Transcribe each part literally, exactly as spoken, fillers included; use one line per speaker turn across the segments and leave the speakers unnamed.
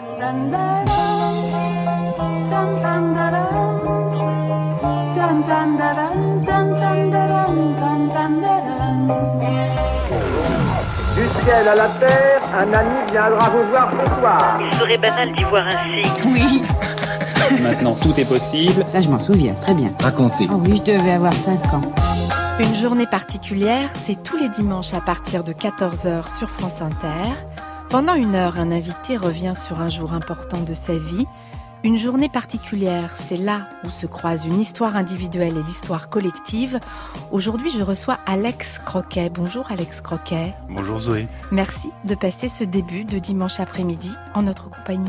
Du ciel à la terre, un ami viendra vous voir ce soir.
Il serait banal d'y voir ainsi.
Oui.
Maintenant, tout est possible.
Ça, je m'en souviens, très bien.
Racontez.
Oh oui, je devais avoir cinq ans.
Une journée particulière, c'est tous les dimanches à partir de quatorze heures sur France Inter. Pendant une heure, un invité revient sur un jour important de sa vie. Une journée particulière, c'est là où se croisent une histoire individuelle et l'histoire collective. Aujourd'hui, je reçois Alex Croquet. Bonjour Alex Croquet.
Bonjour Zoé.
Merci de passer ce début de dimanche après-midi en notre compagnie.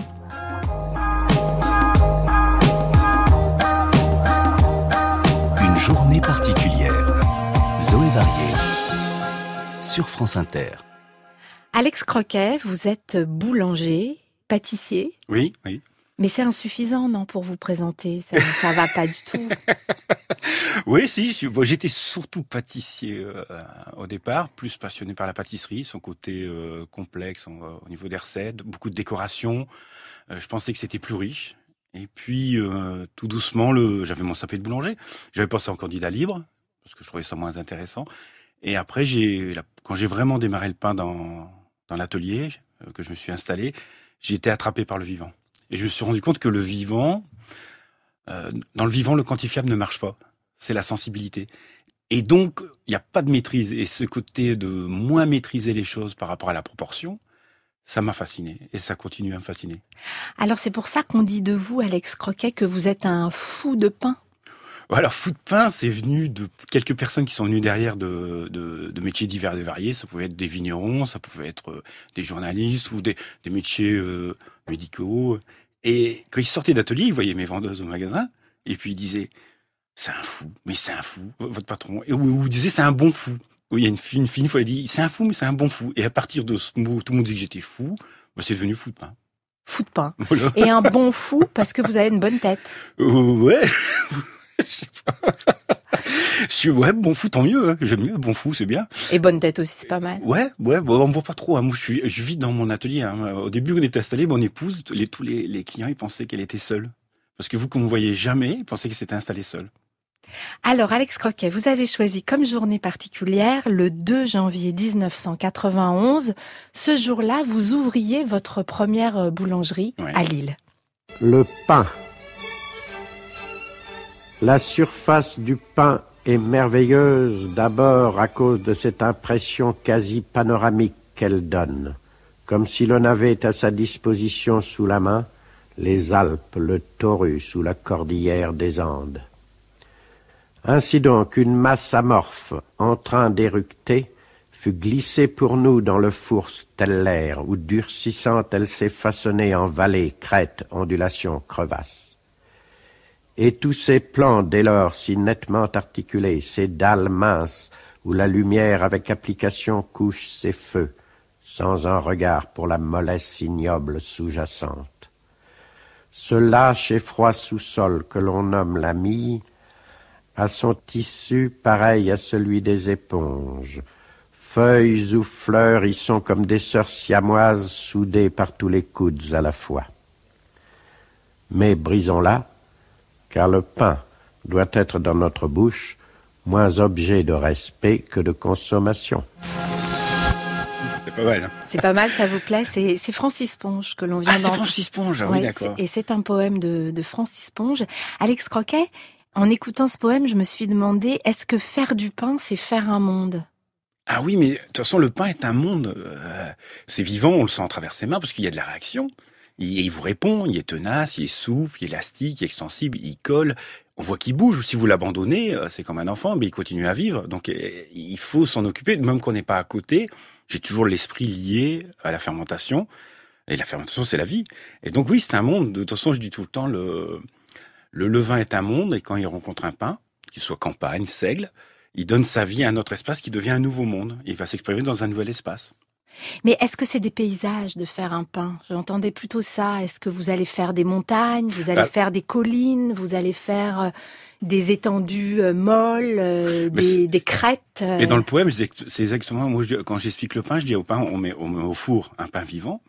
Une journée particulière. Zoé Varier sur France Inter.
Alex Croquet, vous êtes boulanger, pâtissier.
Oui, oui.
Mais c'est insuffisant, non, pour vous présenter. Ça, ça va pas du tout.
Oui, si. Je, bon, j'étais surtout pâtissier euh, au départ, plus passionné par la pâtisserie, son côté euh, complexe en, au niveau des recettes, beaucoup de décoration. Euh, je pensais que c'était plus riche. Et puis, euh, tout doucement, le, j'avais mon C A P de boulanger. J'avais passé en candidat libre, parce que je trouvais ça moins intéressant. Et après, j'ai, quand j'ai vraiment démarré le pain dans, dans l'atelier, euh, que je me suis installé, j'ai été attrapé par le vivant. Et je me suis rendu compte que le vivant, euh, dans le vivant, le quantifiable ne marche pas. C'est la sensibilité. Et donc, il n'y a pas de maîtrise. Et ce côté de moins maîtriser les choses par rapport à la proportion, ça m'a fasciné. Et ça continue à me fasciner.
Alors, c'est pour ça qu'on dit de vous, Alex Croquet, que vous êtes un fou de pain.
Alors, fou de pain, c'est venu de quelques personnes qui sont venues derrière de, de, de métiers divers et variés. Ça pouvait être des vignerons, ça pouvait être euh, des journalistes ou des, des métiers euh, médicaux. Et quand ils sortaient d'atelier, ils voyaient mes vendeuses au magasin, et puis ils disaient « C'est un fou, mais c'est un fou, votre patron. » Et ou ils disaient « C'est un bon fou. » Il y a une fille, une fille, une fois, elle dit « C'est un fou, mais c'est un bon fou. » Et à partir de ce mot, tout le monde disait que j'étais fou, bah, c'est devenu fou de pain.
Fou de pain.
Voilà.
Et un bon fou, parce que vous avez une bonne tête.
Euh, ouais, je sais pas. Je suis, ouais, bon fou, tant mieux. Hein. J'aime mieux, bon fou, c'est bien.
Et bonne tête aussi, c'est pas mal.
Ouais, ouais, bon, on me voit pas trop. Hein. Moi, je suis, je vis dans mon atelier. Hein. Au début, on était installé, mon épouse, les, tous les, les clients, ils pensaient qu'elle était seule. Parce que vous, qu'on ne voyait jamais, ils pensaient qu'elle s'était installée seule.
Alors, Alex Croquet, vous avez choisi comme journée particulière le deux janvier dix-neuf cent quatre-vingt-onze. Ce jour-là, vous ouvriez votre première boulangerie ouais. à Lille.
Le pain. La surface du pain est merveilleuse d'abord à cause de cette impression quasi panoramique qu'elle donne, comme si l'on avait à sa disposition sous la main les Alpes, le Taurus ou la cordillère des Andes. Ainsi donc, une masse amorphe en train d'éructer fut glissée pour nous dans le four stellaire où durcissante elle s'est façonnée en vallées, crêtes, ondulations, crevasses. Et tous ces plans dès lors si nettement articulés, ces dalles minces où la lumière avec application couche ses feux, sans un regard pour la mollesse ignoble sous-jacente. Ce lâche et froid sous-sol que l'on nomme la mie a son tissu pareil à celui des éponges. Feuilles ou fleurs y sont comme des sœurs siamoises soudées par tous les coudes à la fois. Mais brisons-la, car le pain doit être dans notre bouche moins objet de respect que de consommation.
C'est pas mal. Hein.
C'est pas mal, ça vous plaît. C'est, c'est Francis Ponge que l'on vient d'entendre.
Ah, c'est Francis Ponge, ah,
ouais,
oui, d'accord.
Et c'est un poème de, de Francis Ponge. Alex Croquet, en écoutant ce poème, je me suis demandé, est-ce que faire du pain, c'est faire un monde ?
Ah oui, mais de toute façon, le pain est un monde. Euh, c'est vivant, on le sent à travers ses mains, parce qu'il y a de la réaction. Il, il vous répond, il est tenace, il est souple, il est élastique, il est extensible, il colle. On voit qu'il bouge. Si vous l'abandonnez, c'est comme un enfant, mais il continue à vivre. Donc, il faut s'en occuper, même qu'on n'est pas à côté. J'ai toujours l'esprit lié à la fermentation. Et la fermentation, c'est la vie. Et donc, oui, c'est un monde. De toute façon, je dis tout le temps, le, le levain est un monde. Et quand il rencontre un pain, qu'il soit campagne, seigle, il donne sa vie à un autre espace qui devient un nouveau monde. Il va s'exprimer dans un nouvel espace.
Mais est-ce que c'est des paysages de faire un pain ? J'entendais plutôt ça. Est-ce que vous allez faire des montagnes, vous allez bah, faire des collines, vous allez faire des étendues molles, euh, des, des crêtes euh...
Et dans le poème, c'est exactement, moi, je, quand j'explique le pain, je dis au pain, on met, on met au four un pain vivant.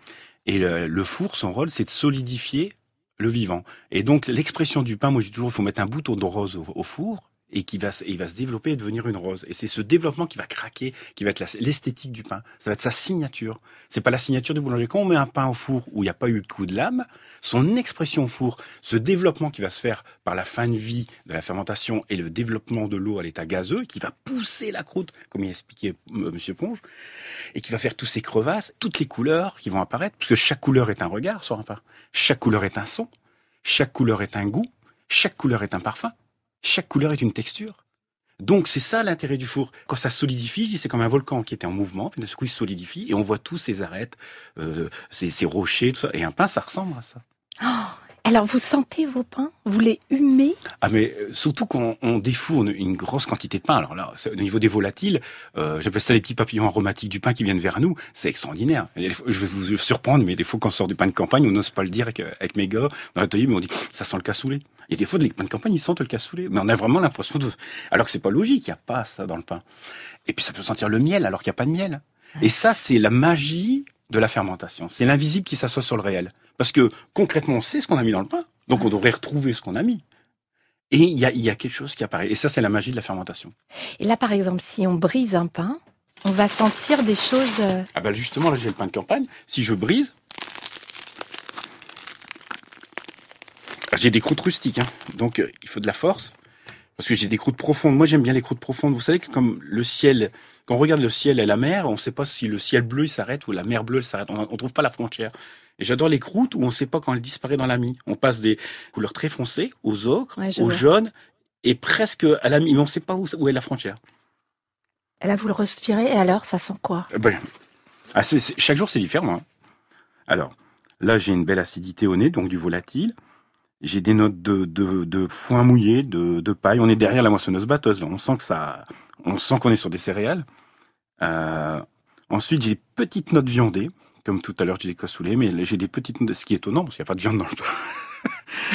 Et le, le four, son rôle, c'est de solidifier le vivant. Et donc, l'expression du pain, moi, je dis toujours, il faut mettre un bouton de rose au, au four, et qui va, il va se développer et devenir une rose. Et c'est ce développement qui va craquer, qui va être la, l'esthétique du pain. Ça va être sa signature. C'est pas la signature du boulanger. Quand on met un pain au four où il n'y a pas eu de coup de lame, son expression au four, ce développement qui va se faire par la fin de vie de la fermentation et le développement de l'eau à l'état gazeux, qui va pousser la croûte, comme il expliquait M. Ponge, et qui va faire tous ces crevasses, toutes les couleurs qui vont apparaître, parce que chaque couleur est un regard sur un pain. Chaque couleur est un son. Chaque couleur est un goût. Chaque couleur est un parfum. Chaque couleur est une texture. Donc, c'est ça l'intérêt du four. Quand ça solidifie, je dis, c'est comme un volcan qui était en mouvement, puis d'un coup, il se solidifie, et on voit tous ces arêtes, euh, ces, ces rochers, tout ça. Et un pain, ça ressemble à ça.
Oh, alors, vous sentez vos pains? Vous les humez? Ah,
mais euh, surtout quand on défourne une grosse quantité de pain. Alors là, au niveau des volatiles, euh, j'appelle ça les petits papillons aromatiques du pain qui viennent vers nous. C'est extraordinaire. Je vais vous surprendre, mais des fois, quand on sort du pain de campagne, on n'ose pas le dire avec, avec mes gars dans l'atelier, mais on dit, ça sent le cassoulet. Et des fois, les pains de campagne, ils sentent le cassoulet. Mais on a vraiment l'impression de... Alors que c'est pas logique, il n'y a pas ça dans le pain. Et puis ça peut sentir le miel, alors qu'il n'y a pas de miel. Et ça, c'est la magie de la fermentation. C'est l'invisible qui s'assoit sur le réel. Parce que, concrètement, on sait ce qu'on a mis dans le pain. Donc on devrait retrouver ce qu'on a mis. Et il y a, y a quelque chose qui apparaît. Et ça, c'est la magie de la fermentation.
Et là, par exemple, si on brise un pain, on va sentir des choses...
Ah ben justement, là, j'ai le pain de campagne. Si je brise... J'ai des croûtes rustiques, hein. Donc euh, il faut de la force, parce que j'ai des croûtes profondes. Moi, j'aime bien les croûtes profondes. Vous savez que comme le ciel, quand on regarde le ciel et la mer, on ne sait pas si le ciel bleu il s'arrête ou la mer bleue elle s'arrête. On ne trouve pas la frontière. Et j'adore les croûtes où on ne sait pas quand elles disparaissent dans la mie. On passe des couleurs très foncées, aux ocres, ouais, aux jaunes, et presque à la mie. Mais on ne sait pas où, où est la frontière.
Et là, vous le respirez, et alors, ça sent quoi?
ben, ah, c'est, c'est, Chaque jour, c'est différent. Hein. Alors, là, j'ai une belle acidité au nez, donc du volatile. J'ai des notes de, de, de foin mouillé, de, de paille. On est derrière la moissonneuse batteuse. On sent que ça, on sent qu'on est sur des céréales. Euh, ensuite, j'ai des petites notes viandées. Comme tout à l'heure, j'ai des cassoulets, mais j'ai des petites notes, ce qui est étonnant, parce qu'il n'y a pas de viande dans le pain.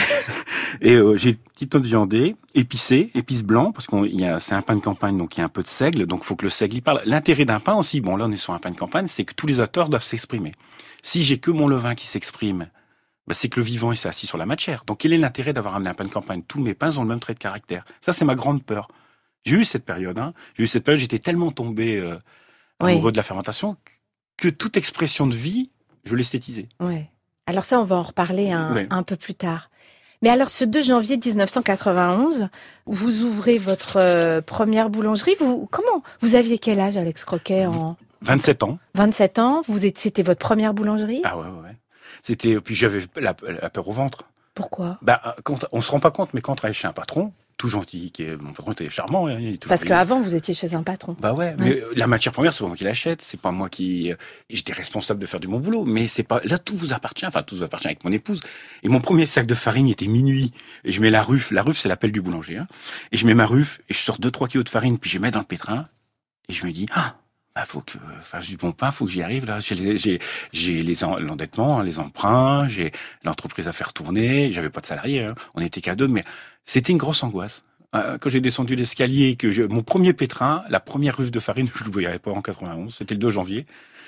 Et euh, j'ai des petites notes viandées, épicées, épices blancs, parce qu'on y a, c'est un pain de campagne, donc il y a un peu de seigle, donc il faut que le seigle y parle. L'intérêt d'un pain aussi, bon là on est sur un pain de campagne, c'est que tous les auteurs doivent s'exprimer. Si j'ai que mon levain qui s'exprime, ben c'est que le vivant il s'est assis sur la matière. Donc quel est l'intérêt d'avoir amené un pain de campagne? Tous mes pains ont le même trait de caractère. Ça c'est ma grande peur. J'ai eu cette période, hein. J'ai eu cette période, j'étais tellement tombé euh, amoureux oui. de la fermentation que toute expression de vie, je l'esthétisais.
Oui. Alors ça, on va en reparler un, oui. un peu plus tard. Mais alors, ce deux janvier dix-neuf cent quatre-vingt-onze, vous ouvrez votre euh, première boulangerie. Vous, comment vous aviez quel âge, Alex Croquet en...
vingt-sept ans.
vingt-sept ans. Vous êtes, c'était votre première boulangerie?
Ah ouais, ouais, ouais. C'était, puis j'avais la, la peur au ventre.
Pourquoi?
Bah, quand, on se rend pas compte, mais quand on travaille chez un patron, tout gentil, qui est, mon patron était charmant. Hein, il est
Parce qu'avant, vous étiez chez un patron.
Bah ouais, ouais, mais la matière première, c'est pas moi qui l'achète, c'est pas moi qui... J'étais responsable de faire du bon boulot, mais c'est pas... Là, tout vous appartient, enfin, tout vous appartient avec mon épouse. Et mon premier sac de farine était minuit, et je mets la ruffe, la ruffe, c'est l'appel du boulanger, hein, et je mets ma ruffe, et je sors deux trois kilos de farine, puis je mets dans le pétrin, et je me dis, ah, bah, faut que je fasse du bon pain, faut que j'y arrive, là. J'ai, j'ai, j'ai les en, l'endettement, les emprunts, j'ai l'entreprise à faire tourner, j'avais pas de salariés, hein. On était qu'à deux, mais c'était une grosse angoisse. Quand j'ai descendu l'escalier, que je, mon premier pétrin, la première ruffe de farine, je ne l'oublierai pas en quatre-vingt-onze, c'était le deux janvier.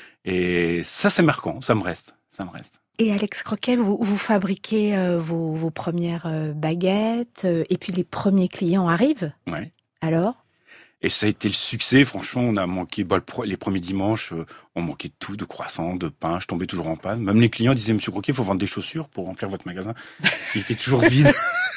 Et ça, c'est marquant, ça me reste, ça me reste.
Et Alex Croquet, vous, vous fabriquez euh, vos, vos premières euh, baguettes, euh, et puis les premiers clients arrivent.
Ouais.
Alors?
Et ça a été le succès, franchement, on a manqué, bah, les premiers dimanches, euh, on manquait de tout, de croissants, de pain, je tombais toujours en panne. Même les clients disaient, Monsieur Croquet, il faut vendre des chaussures pour remplir votre magasin. Il était toujours vide.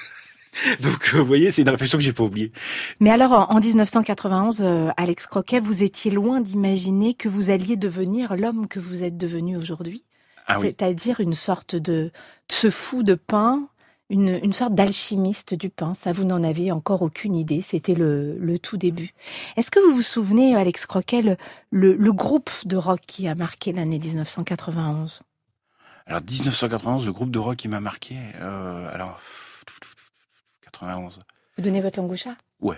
Donc, euh, vous voyez, c'est une réflexion que j'ai pas oubliée.
Mais alors, en, en dix-neuf cent quatre-vingt-onze, euh, Alex Croquet, vous étiez loin d'imaginer que vous alliez devenir l'homme que vous êtes devenu aujourd'hui. Ah, c'est-à-dire oui. une sorte de, de ce fou de pain, une, une sorte d'alchimiste du pain. Ça, vous n'en aviez encore aucune idée. C'était le, le tout début. Est-ce que vous vous souvenez, Alex Croquet, le, le, le groupe de rock qui a marqué l'année dix-neuf cent quatre-vingt-onze?
Alors, dix-neuf cent quatre-vingt-onze, le groupe de rock qui m'a marqué, euh, alors... quatre-vingt-onze.
Vous donnez votre langue au chat?
Ouais.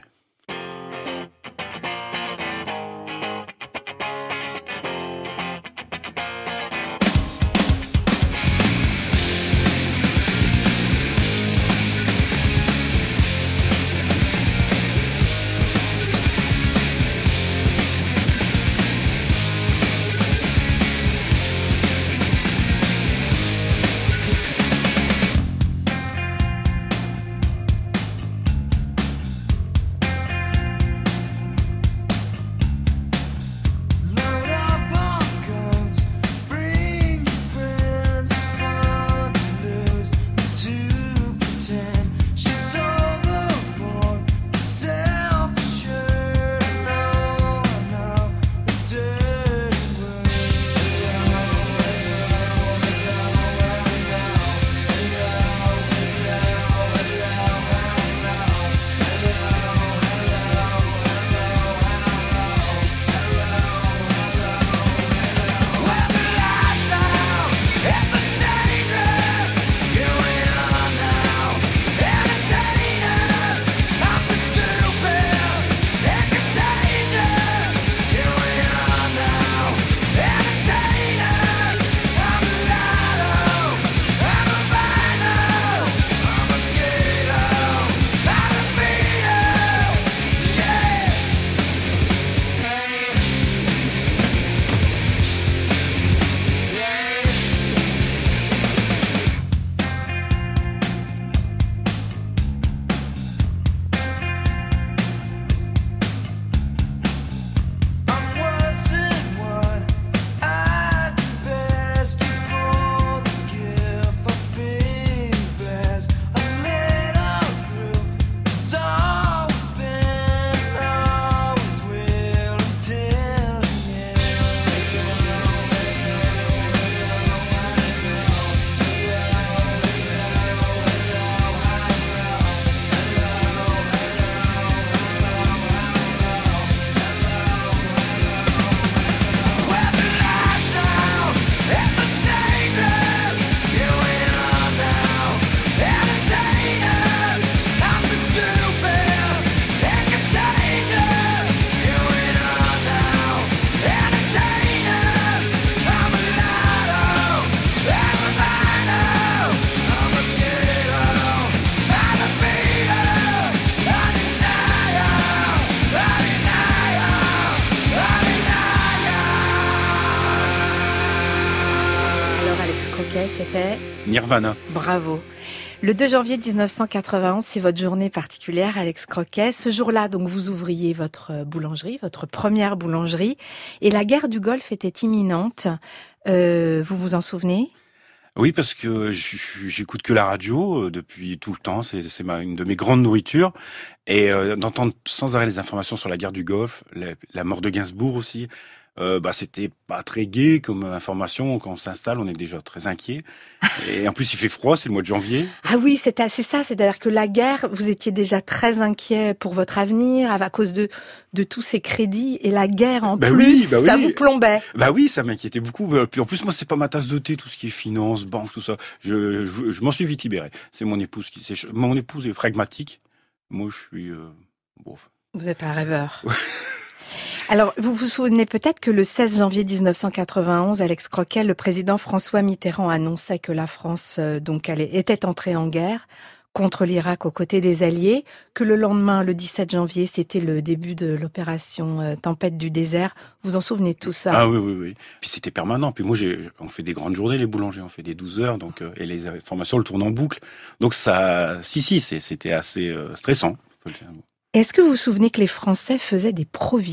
Ouais, c'était
Nirvana.
Bravo. Le deux janvier dix-neuf cent quatre-vingt-onze, c'est votre journée particulière, Alex Croquet. Ce jour-là, donc, vous ouvriez votre boulangerie, votre première boulangerie, et la guerre du Golfe était imminente. Euh, vous vous en souvenez ?
Oui, parce que j'écoute que la radio depuis tout le temps. C'est, c'est ma, une de mes grandes nourritures. Et euh, d'entendre sans arrêt les informations sur la guerre du Golfe, la, la mort de Gainsbourg aussi, euh, bah c'était pas très gai comme information. Quand on s'installe, on est déjà très inquiet. Et en plus, il fait froid, c'est le mois de janvier.
Ah oui, c'est, c'est ça. C'est-à-dire que la guerre, vous étiez déjà très inquiet pour votre avenir à cause de de tous ces crédits. Et la guerre, en
bah
plus,
oui, bah
ça
oui.
vous plombait.
Bah oui, ça m'inquiétait beaucoup. Puis en plus, moi, c'est pas ma tasse de thé, tout ce qui est finance, banque, tout ça. Je, je, je m'en suis vite libéré. C'est mon épouse qui... C'est, mon épouse est pragmatique. Moi, je suis... Euh, bon.
Vous êtes un rêveur. Alors, vous vous souvenez peut-être que le seize janvier dix-neuf cent quatre-vingt-onze, Alex Croquet, le président François Mitterrand annonçait que la France euh, donc allait, était entrée en guerre contre l'Irak aux côtés des Alliés, que le lendemain, le dix-sept janvier, c'était le début de l'opération euh, Tempête du désert. Vous en souvenez de tout ça ?
Ah oui, oui, oui. Puis c'était permanent. Puis moi, j'ai, on fait des grandes journées, les boulangers. On fait des douze heures, donc, euh, et les informations le tournent en boucle. Donc ça, si, si, c'est, c'était assez euh, stressant.
Est-ce que vous vous souvenez que les Français faisaient des provisions ?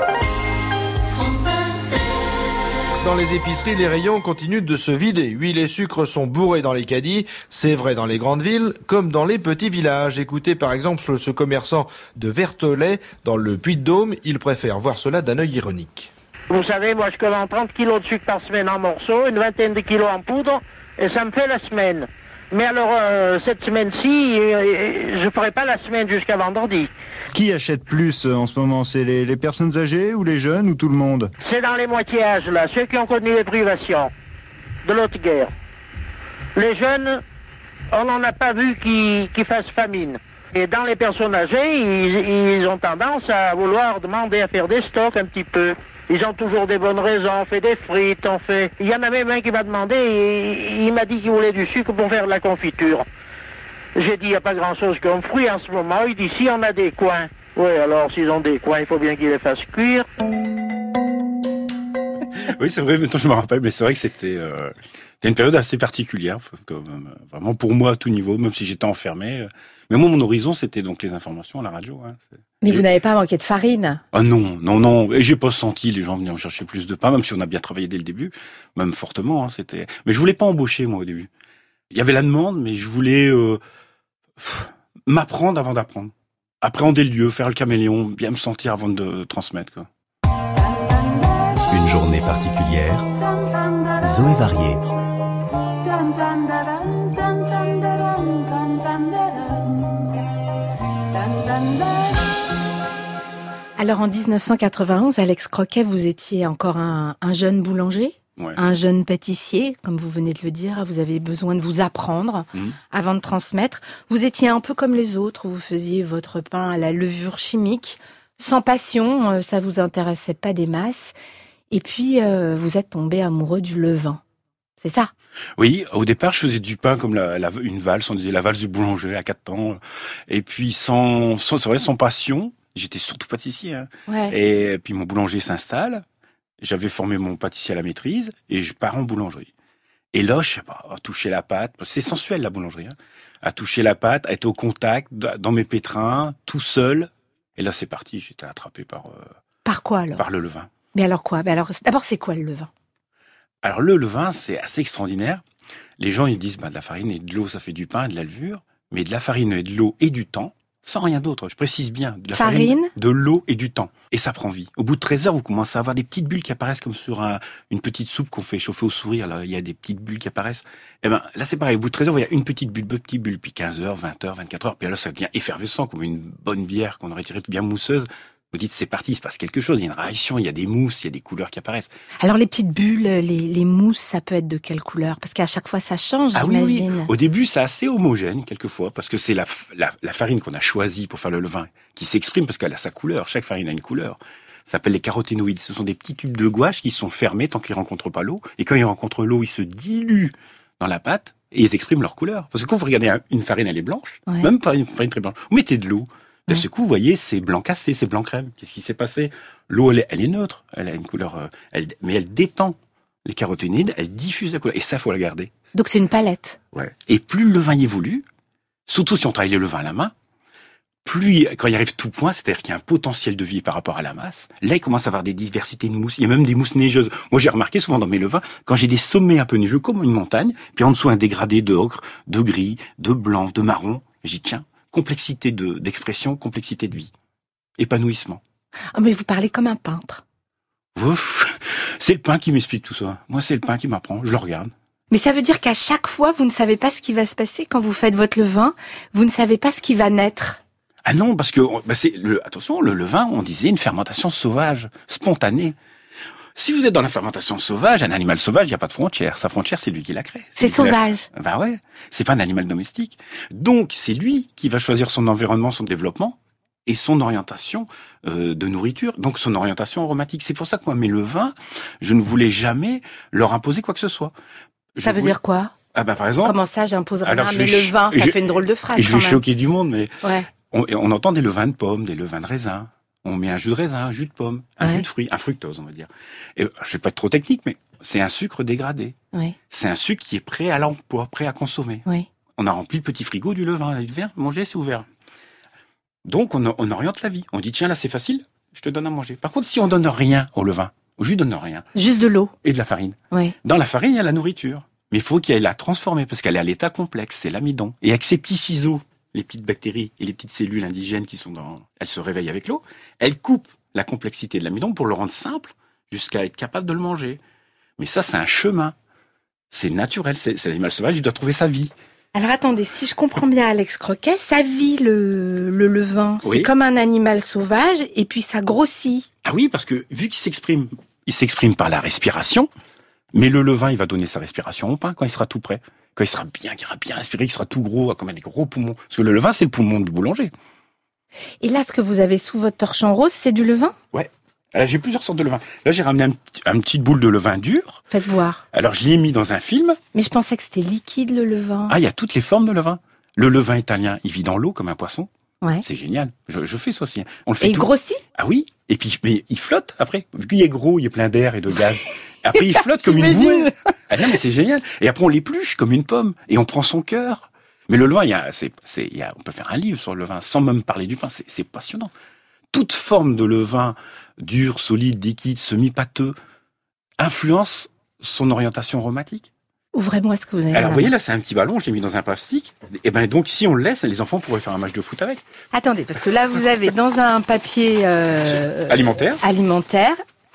Dans les épiceries, les rayons continuent de se vider. Huile et sucre sont bourrés dans les caddies. C'est vrai dans les grandes villes comme dans les petits villages. Écoutez par exemple ce commerçant de Vertolais dans le Puy-de-Dôme. Il préfère voir cela d'un œil ironique.
Vous savez, moi je commande trente kilos de sucre par semaine en morceaux, une vingtaine de kilos en poudre, et ça me fait la semaine. Mais alors, euh, cette semaine-ci, euh, je ne ferai pas la semaine jusqu'à vendredi.
Qui achète plus euh, en ce moment ? C'est les, les personnes âgées ou les jeunes ou tout le monde ?
C'est dans les moitiés âges, là, ceux qui ont connu les privations de l'autre guerre. Les jeunes, on n'en a pas vu qui, qui fassent famine. Et dans les personnes âgées, ils, ils ont tendance à vouloir demander à faire des stocks un petit peu. Ils ont toujours des bonnes raisons, on fait des frites, on fait... Il y en a même un qui m'a demandé, il, il m'a dit qu'il voulait du sucre pour faire de la confiture. J'ai dit, il n'y a pas grand-chose comme fruits en ce moment. Il dit, si on a des coins. Oui, alors s'ils ont des coins, il faut bien qu'ils les fassent cuire.
Oui, c'est vrai, maintenant je me rappelle, mais c'est vrai que c'était, euh, c'était une période assez particulière, comme, euh, vraiment pour moi à tout niveau, même si j'étais enfermé. Euh, mais moi, mon horizon, c'était donc les informations à la radio. Hein.
Mais
et...
vous n'avez pas manqué de farine ?
Ah non, non, non. Et j'ai pas senti les gens venir me chercher plus de pain, même si on a bien travaillé dès le début, même fortement. Hein, c'était. Mais je voulais pas embaucher moi au début. Il y avait la demande, mais je voulais euh, m'apprendre avant d'apprendre, appréhender le lieu, faire le caméléon, bien me sentir avant de transmettre, quoi.
Une journée particulière, Zoé Varier.
Alors en dix-neuf cent quatre-vingt-onze, Alex Croquet, vous étiez encore un, un jeune boulanger,
ouais.
un jeune pâtissier, comme vous venez de le dire. Vous avez besoin de vous apprendre mmh. avant de transmettre. Vous étiez un peu comme les autres. Vous faisiez votre pain à la levure chimique, sans passion. Ça vous intéressait pas des masses. Et puis euh, vous êtes tombé amoureux du levain. C'est ça ?
Oui, au départ, je faisais du pain comme la, la, une valse. On disait la valse du boulanger à quatre temps. Et puis sans, sans, c'est vrai, sans passion. J'étais surtout pâtissier. Hein.
Ouais.
Et puis mon boulanger s'installe. J'avais formé mon pâtissier à la maîtrise et je pars en boulangerie. Et là, je sais pas, à toucher la pâte. C'est sensuel la boulangerie. Hein. À toucher la pâte, à être au contact, dans mes pétrins, tout seul. Et là, c'est parti. J'étais attrapé par. Euh,
par quoi alors ?
Par le levain.
Mais alors quoi ? Mais alors, d'abord, c'est quoi le levain ?
Alors le levain, c'est assez extraordinaire. Les gens ils disent bah de la farine et de l'eau, ça fait du pain et de la levure, mais de la farine et de l'eau et du temps, sans rien d'autre. Je précise bien, de la farine, farine de l'eau et du temps, et ça prend vie. Au bout de treize heures, vous commencez à avoir des petites bulles qui apparaissent comme sur un, une petite soupe qu'on fait chauffer au sourire. Là, il y a des petites bulles qui apparaissent. Et ben là, c'est pareil. Au bout de treize heures, il y a une petite bulle, deux petites bulles, puis quinze heures, vingt heures, vingt-quatre heures, puis là, ça devient effervescent comme une bonne bière qu'on aurait tirée bien mousseuse. Vous dites, c'est parti, il se passe quelque chose, il y a une réaction, il y a des mousses, il y a des couleurs qui apparaissent.
Alors les petites bulles, les, les mousses, ça peut être de quelle couleur ? Parce qu'à chaque fois, ça change,
ah
j'imagine.
Oui, oui. Au début, c'est assez homogène, quelquefois, parce que c'est la, la, la farine qu'on a choisie pour faire le levain qui s'exprime, parce qu'elle a sa couleur. Chaque farine a une couleur. Ça s'appelle les caroténoïdes. Ce sont des petits tubes de gouache qui sont fermés tant qu'ils ne rencontrent pas l'eau. Et quand ils rencontrent l'eau, ils se diluent dans la pâte et ils expriment leur couleur. Parce que quand vous regardez une farine, elle est blanche, ouais. Même pas une farine très blanche. Vous mettez de l'eau. De ce coup, vous voyez, c'est blanc cassé, c'est blanc crème. Qu'est-ce qui s'est passé ? L'eau, elle est, elle est neutre, elle a une couleur, elle, mais elle détend les caroténides, elles diffusent la couleur. Et ça, faut la garder.
Donc c'est une palette.
Ouais. Et plus le levain évolue, surtout si on travaille le levain à la main, plus, quand il arrive tout point, c'est-à-dire qu'il y a un potentiel de vie par rapport à la masse, là, il commence à avoir des diversités de mousses. Il y a même des mousses neigeuses. Moi, j'ai remarqué souvent dans mes levains, quand j'ai des sommets un peu neigeux, comme une montagne, puis en dessous un dégradé d'ocre, de gris, de blanc, de marron, j'ai dit, tiens, complexité de, d'expression, complexité de vie. Épanouissement.
Oh, mais vous parlez comme un peintre.
Ouf, c'est le pain qui m'explique tout ça. Moi, c'est le pain qui m'apprend. Je le regarde.
Mais ça veut dire qu'à chaque fois, vous ne savez pas ce qui va se passer quand vous faites votre levain. Vous ne savez pas ce qui va naître.
Ah non, parce que bah c'est le, attention, le levain, on disait une fermentation sauvage, spontanée. Si vous êtes dans la fermentation sauvage, un animal sauvage, il n'y a pas de frontière. Sa frontière, c'est lui qui la crée.
C'est, c'est sauvage.
La... Bah ouais, c'est pas un animal domestique. Donc, c'est lui qui va choisir son environnement, son développement et son orientation euh, de nourriture, donc son orientation aromatique. C'est pour ça que moi, mes levains, je ne voulais jamais leur imposer quoi que ce soit. Je
ça veut
voulais...
dire quoi?
Ah bah par exemple.
Comment ça, j'impose rien?
Alors,
Mais le ch... vin, ça
je...
fait une drôle de phrase.
Et je
quand
vais
même.
choquer du monde, mais
ouais.
on, on entend des levains de pommes, des levains de raisin. On met un jus de raisin, un jus de pomme, un
ouais.
jus de fruits, un fructose, on va dire. Et je vais pas être trop technique, mais c'est un sucre dégradé.
Ouais.
C'est un sucre qui est prêt à l'emploi, prêt à consommer.
Ouais.
On a rempli le petit frigo du levain. Il vient manger, c'est ouvert. Donc, on, on oriente la vie. On dit, tiens, là, c'est facile, je te donne à manger. Par contre, si on donne rien au levain, je lui donne rien.
Juste de l'eau.
Et de la farine.
Ouais.
Dans la farine, il y a la nourriture. Mais il faut qu'elle la transformer, parce qu'elle est à l'état complexe, c'est l'amidon. Et avec ces petits ciseaux, les petites bactéries et les petites cellules indigènes qui sont dans... Elles se réveillent avec l'eau, elles coupent la complexité de l'amidon pour le rendre simple, jusqu'à être capable de le manger. Mais ça, c'est un chemin. C'est naturel, c'est, c'est l'animal sauvage, il doit trouver sa vie.
Alors attendez, si je comprends bien Alex Croquet, ça vit le, le levain.
Oui.
C'est comme un animal sauvage et puis ça grossit.
Ah oui, parce que vu qu'il s'exprime, il s'exprime par la respiration, mais le levain, il va donner sa respiration au pain quand il sera tout prêt. Quand il sera bien, qu'il sera bien respiré, qu'il sera tout gros, comme des gros poumons. Parce que le levain, c'est le poumon du boulanger.
Et là, ce que vous avez sous votre torchon rose, c'est du levain?
Ouais. Alors, j'ai plusieurs sortes de levain. Là, j'ai ramené un, un petite boule de levain dur.
Faites voir.
Alors, je l'ai mis dans un film.
Mais je pensais que c'était liquide, le levain.
Ah, il y a toutes les formes de levain. Le levain italien, il vit dans l'eau comme un poisson.
Ouais.
C'est génial. Je, je fais ça aussi. On le fait
et il
tout.
grossit?
Ah oui. Et puis, mais il flotte après. Vu qu'il est gros, il y a plein d'air et de gaz. Après, il flotte comme une bouée. Ah non, mais c'est génial. Et après, on l'épluche comme une pomme. Et on prend son cœur. Mais le levain, il y a, c'est, c'est, il y a, on peut faire un livre sur le levain sans même parler du pain. C'est, c'est passionnant. Toute forme de levain, dur, solide, liquide, semi-pâteux, influence son orientation aromatique.
Ouvrez-moi ce que vous avez.
Alors, vous voyez, là, c'est un petit ballon, je l'ai mis dans un plastique. Et ben, donc, si on le laisse, les enfants pourraient faire un match de foot avec.
Attendez, parce que là, vous avez dans un papier euh,
alimentaire.
Alimentaire.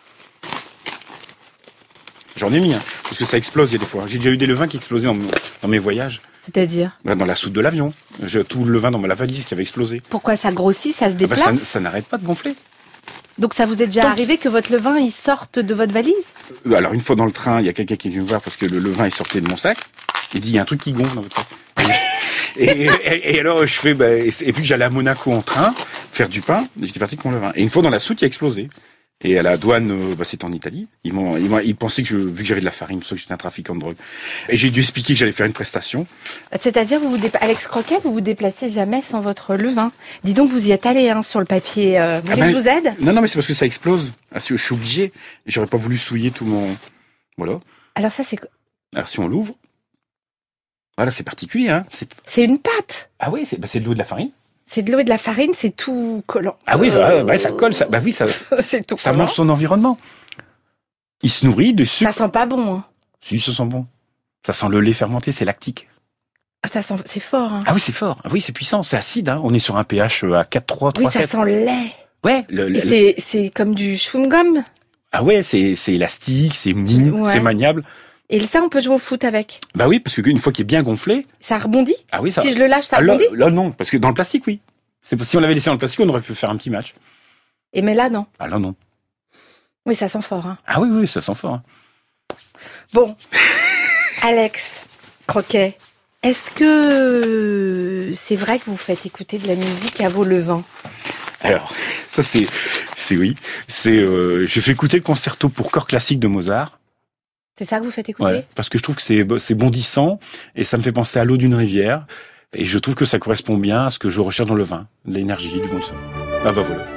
J'en ai mis, hein, parce que ça explose, il y a des fois. J'ai déjà eu des levains qui explosaient dans, dans mes voyages.
C'est-à-dire?
Dans la soute de l'avion. J'ai tout le levain dans ma valise qui avait explosé.
Pourquoi ça grossit, ça se déplace?
Ah ben ça, ça n'arrête pas de gonfler.
Donc ça vous est déjà Donc... arrivé que votre levain, il sorte de votre valise?
Alors une fois dans le train, il y a quelqu'un qui est venu me voir parce que le levain, il sortait de mon sac. Il dit, il y a un truc qui gonfle dans votre sac. et, et, et alors je fais, bah, et, et vu que j'allais à Monaco en train, faire du pain, j'étais parti avec mon levain. Et une fois dans la soute, il a explosé. Et à la douane, euh, bah, c'était en Italie. Ils m'ont, ils, m'ont, ils pensaient que je, vu que j'avais de la farine, que j'étais un trafiquant de drogue. Et j'ai dû expliquer que j'allais faire une prestation.
C'est-à-dire, vous vous dé... Alex Croquet, vous vous déplacez jamais sans votre levain. Dis donc, vous y êtes allé hein, sur le papier. Euh, vous voulez ah ben, que je vous aide? Non,
non, mais c'est parce que ça explose. Ah, je suis obligé. J'aurais pas voulu souiller tout mon. Voilà.
Alors ça, c'est.
Alors si on l'ouvre, voilà, c'est particulier. Hein. C'est...
c'est une pâte.
Ah oui, c'est, bah, c'est de l'eau et de la farine.
C'est de l'eau et de la farine, c'est tout collant.
Ah oui, euh... bah, ça colle, ça, bah oui, ça,
c'est tout
ça
collant.
mange son environnement. Il se nourrit de sucre.
Ça sent pas bon. Hein.
Si, ça sent bon. Ça sent le lait fermenté, c'est lactique.
Ah, ça sent, c'est fort. Hein.
Ah oui, c'est fort. Ah oui, c'est puissant, c'est acide. Hein. On est sur un pH à quatre virgule trois, trois virgule sept.
Oui, ça sent le lait.
Ouais. Le, le,
et c'est, c'est comme du chewing-gum.
Ah ouais, c'est, c'est élastique, c'est mou, ouais. C'est maniable.
Et ça, on peut jouer au foot avec?
Bah oui, parce qu'une fois qu'il est bien gonflé...
Ça rebondit?
Ah oui, ça...
Si je le lâche, ça
ah,
rebondit?
Là, là, non, parce que dans le plastique, oui. C'est, si on l'avait laissé dans le plastique, on aurait pu faire un petit match.
Et mais là, non?
Ah là, non.
Oui, ça sent fort. Hein.
Ah oui, oui, ça sent fort. Hein.
Bon, Alex Croquet, est-ce que c'est vrai que vous faites écouter de la musique à vos levains?
Alors, ça c'est, c'est oui. C'est, euh, je fais écouter le concerto pour corps classique de Mozart.
C'est ça que vous faites écouter?
Ouais, parce que je trouve que c'est, c'est bondissant et ça me fait penser à l'eau d'une rivière. Et je trouve que ça correspond bien à ce que je recherche dans le vin, l'énergie, du bon sens. Ah bah voilà.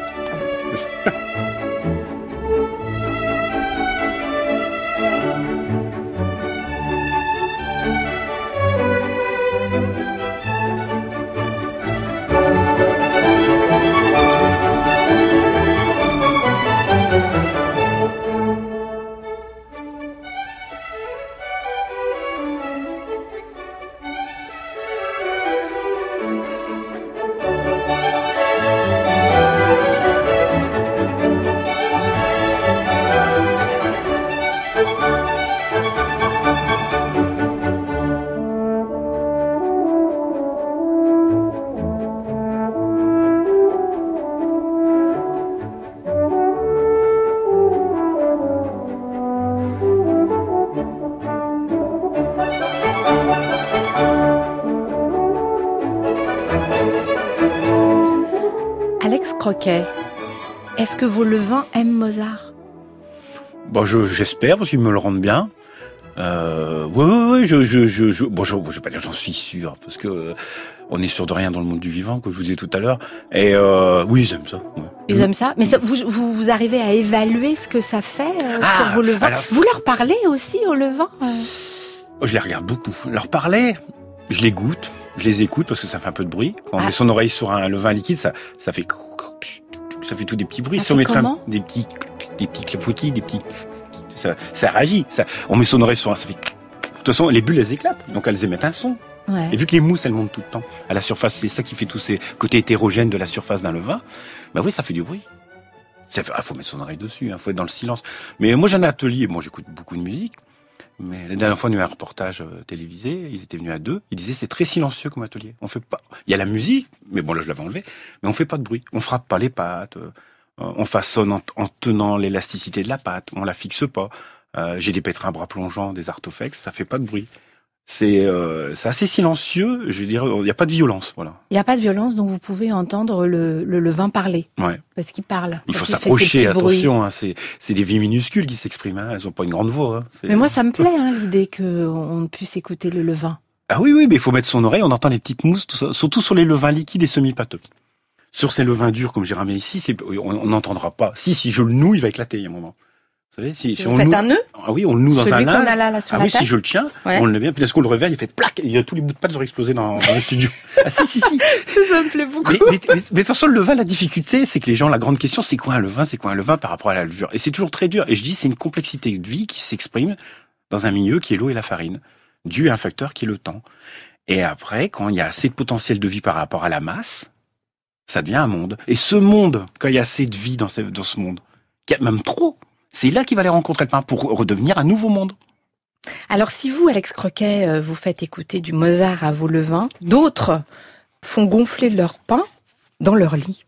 Croquet, est-ce que vos levains aiment Mozart ?
Bon, je, j'espère, parce qu'ils me le rendent bien. Euh, ouais, ouais, ouais, je, je, je, je, bon, je, je vais pas dire j'en suis sûr, parce que euh, on est sûr de rien dans le monde du vivant, comme je vous disais tout à l'heure. Et euh, oui, ils aiment ça. Ouais.
Ils aiment ça, mais ça, vous, vous, vous arrivez à évaluer ce que ça fait euh,
Ah,
sur vos levains.
alors,
Vous leur parlez aussi aux levains euh
Je les regarde beaucoup. Leur parler, je les goûte, je les écoute parce que ça fait un peu de bruit. Quand on
Ah.
met son oreille sur un levain liquide, ça, ça fait, ça fait tous des petits bruits.
Ça
Si on
fait
mettrait un-
comment
des petits, des petits clapotis, des petits, ça, ça réagit. Ça, on met son oreille sur un, ça fait. De toute façon, les bulles, elles éclatent, donc elles émettent un son.
Ouais.
Et vu que les mousses, elles montent tout le temps à la surface, c'est ça qui fait tous ces côtés hétérogènes de la surface d'un levain. Bah oui, ça fait du bruit. Il ah, faut mettre son oreille dessus, hein, faut être dans le silence. Mais moi, j'ai un atelier. Moi, j'écoute beaucoup de musique. Mais la dernière fois, on a eu un reportage euh, télévisé. Ils étaient venus à deux. Ils disaient c'est très silencieux comme atelier. On fait pas. Il y a la musique, mais bon là, je l'avais enlevé. Mais on fait pas de bruit. On frappe pas les pattes. Euh, on façonne en, en tenant l'élasticité de la patte. On la fixe pas. Euh, j'ai des pétrins à bras plongeants, des artoflex. Ça fait pas de bruit. C'est, euh, c'est assez silencieux. Je veux dire, il n'y a pas de violence, voilà.
Il n'y a pas de violence, donc vous pouvez entendre le, le levain parler.
Ouais.
Parce qu'il parle.
Il faut
Parce qu'il fait ses
s'approcher,
petits bruits.
attention. Hein, c'est, c'est des vies minuscules qui s'expriment. Hein, elles n'ont pas une grande voix. Hein, c'est...
Mais moi, ça me plaît, hein, l'idée qu'on puisse écouter le levain.
Ah oui, oui, mais il faut mettre son oreille. On entend les petites mousses, tout ça, surtout sur les levains liquides et semi-pâteux. Sur ces levains durs, comme j'ai ramené ici, c'est, on n'entendra pas. Si, si je le noue, il va éclater, il y a un moment. Vous savez, si, si
Vous
on
faites
noue,
un nœud ?
ah oui, on le noue dans
Celui
un
qu'on
linge.
a là, là, sur
ah
la
oui,
table.
si je le tiens,
Ouais.
on le met, puis d'un coup, on le réveille, il fait plaque, il y a tous les bouts de pattes qui ont explosé dans, dans le studio. Ah si, si, si.
Ça me plaît beaucoup.
Mais, mais, mais, mais de toute façon, le levain, la difficulté, c'est que les gens, la grande question, c'est quoi un levain, c'est quoi un levain par rapport à la levure. Et c'est toujours très dur. Et je dis, c'est une complexité de vie qui s'exprime dans un milieu qui est l'eau et la farine, dû à un facteur qui est le temps. Et après, quand il y a assez de potentiel de vie par rapport à la masse, ça devient un monde. Et ce monde, quand il y a assez de vie dans ce, dans ce monde, qu'il y a même trop, c'est là qu'il va aller rencontrer le pain pour redevenir un nouveau monde.
Alors, si vous, Alex Croquet, euh, vous faites écouter du Mozart à vos levains, d'autres font gonfler leur pain dans leur lit.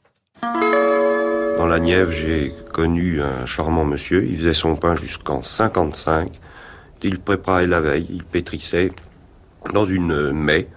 Dans la Nièvre, j'ai connu un charmant monsieur. Il faisait son pain jusqu'en cinquante-cinq. Il le préparait la veille, il pétrissait dans une maie.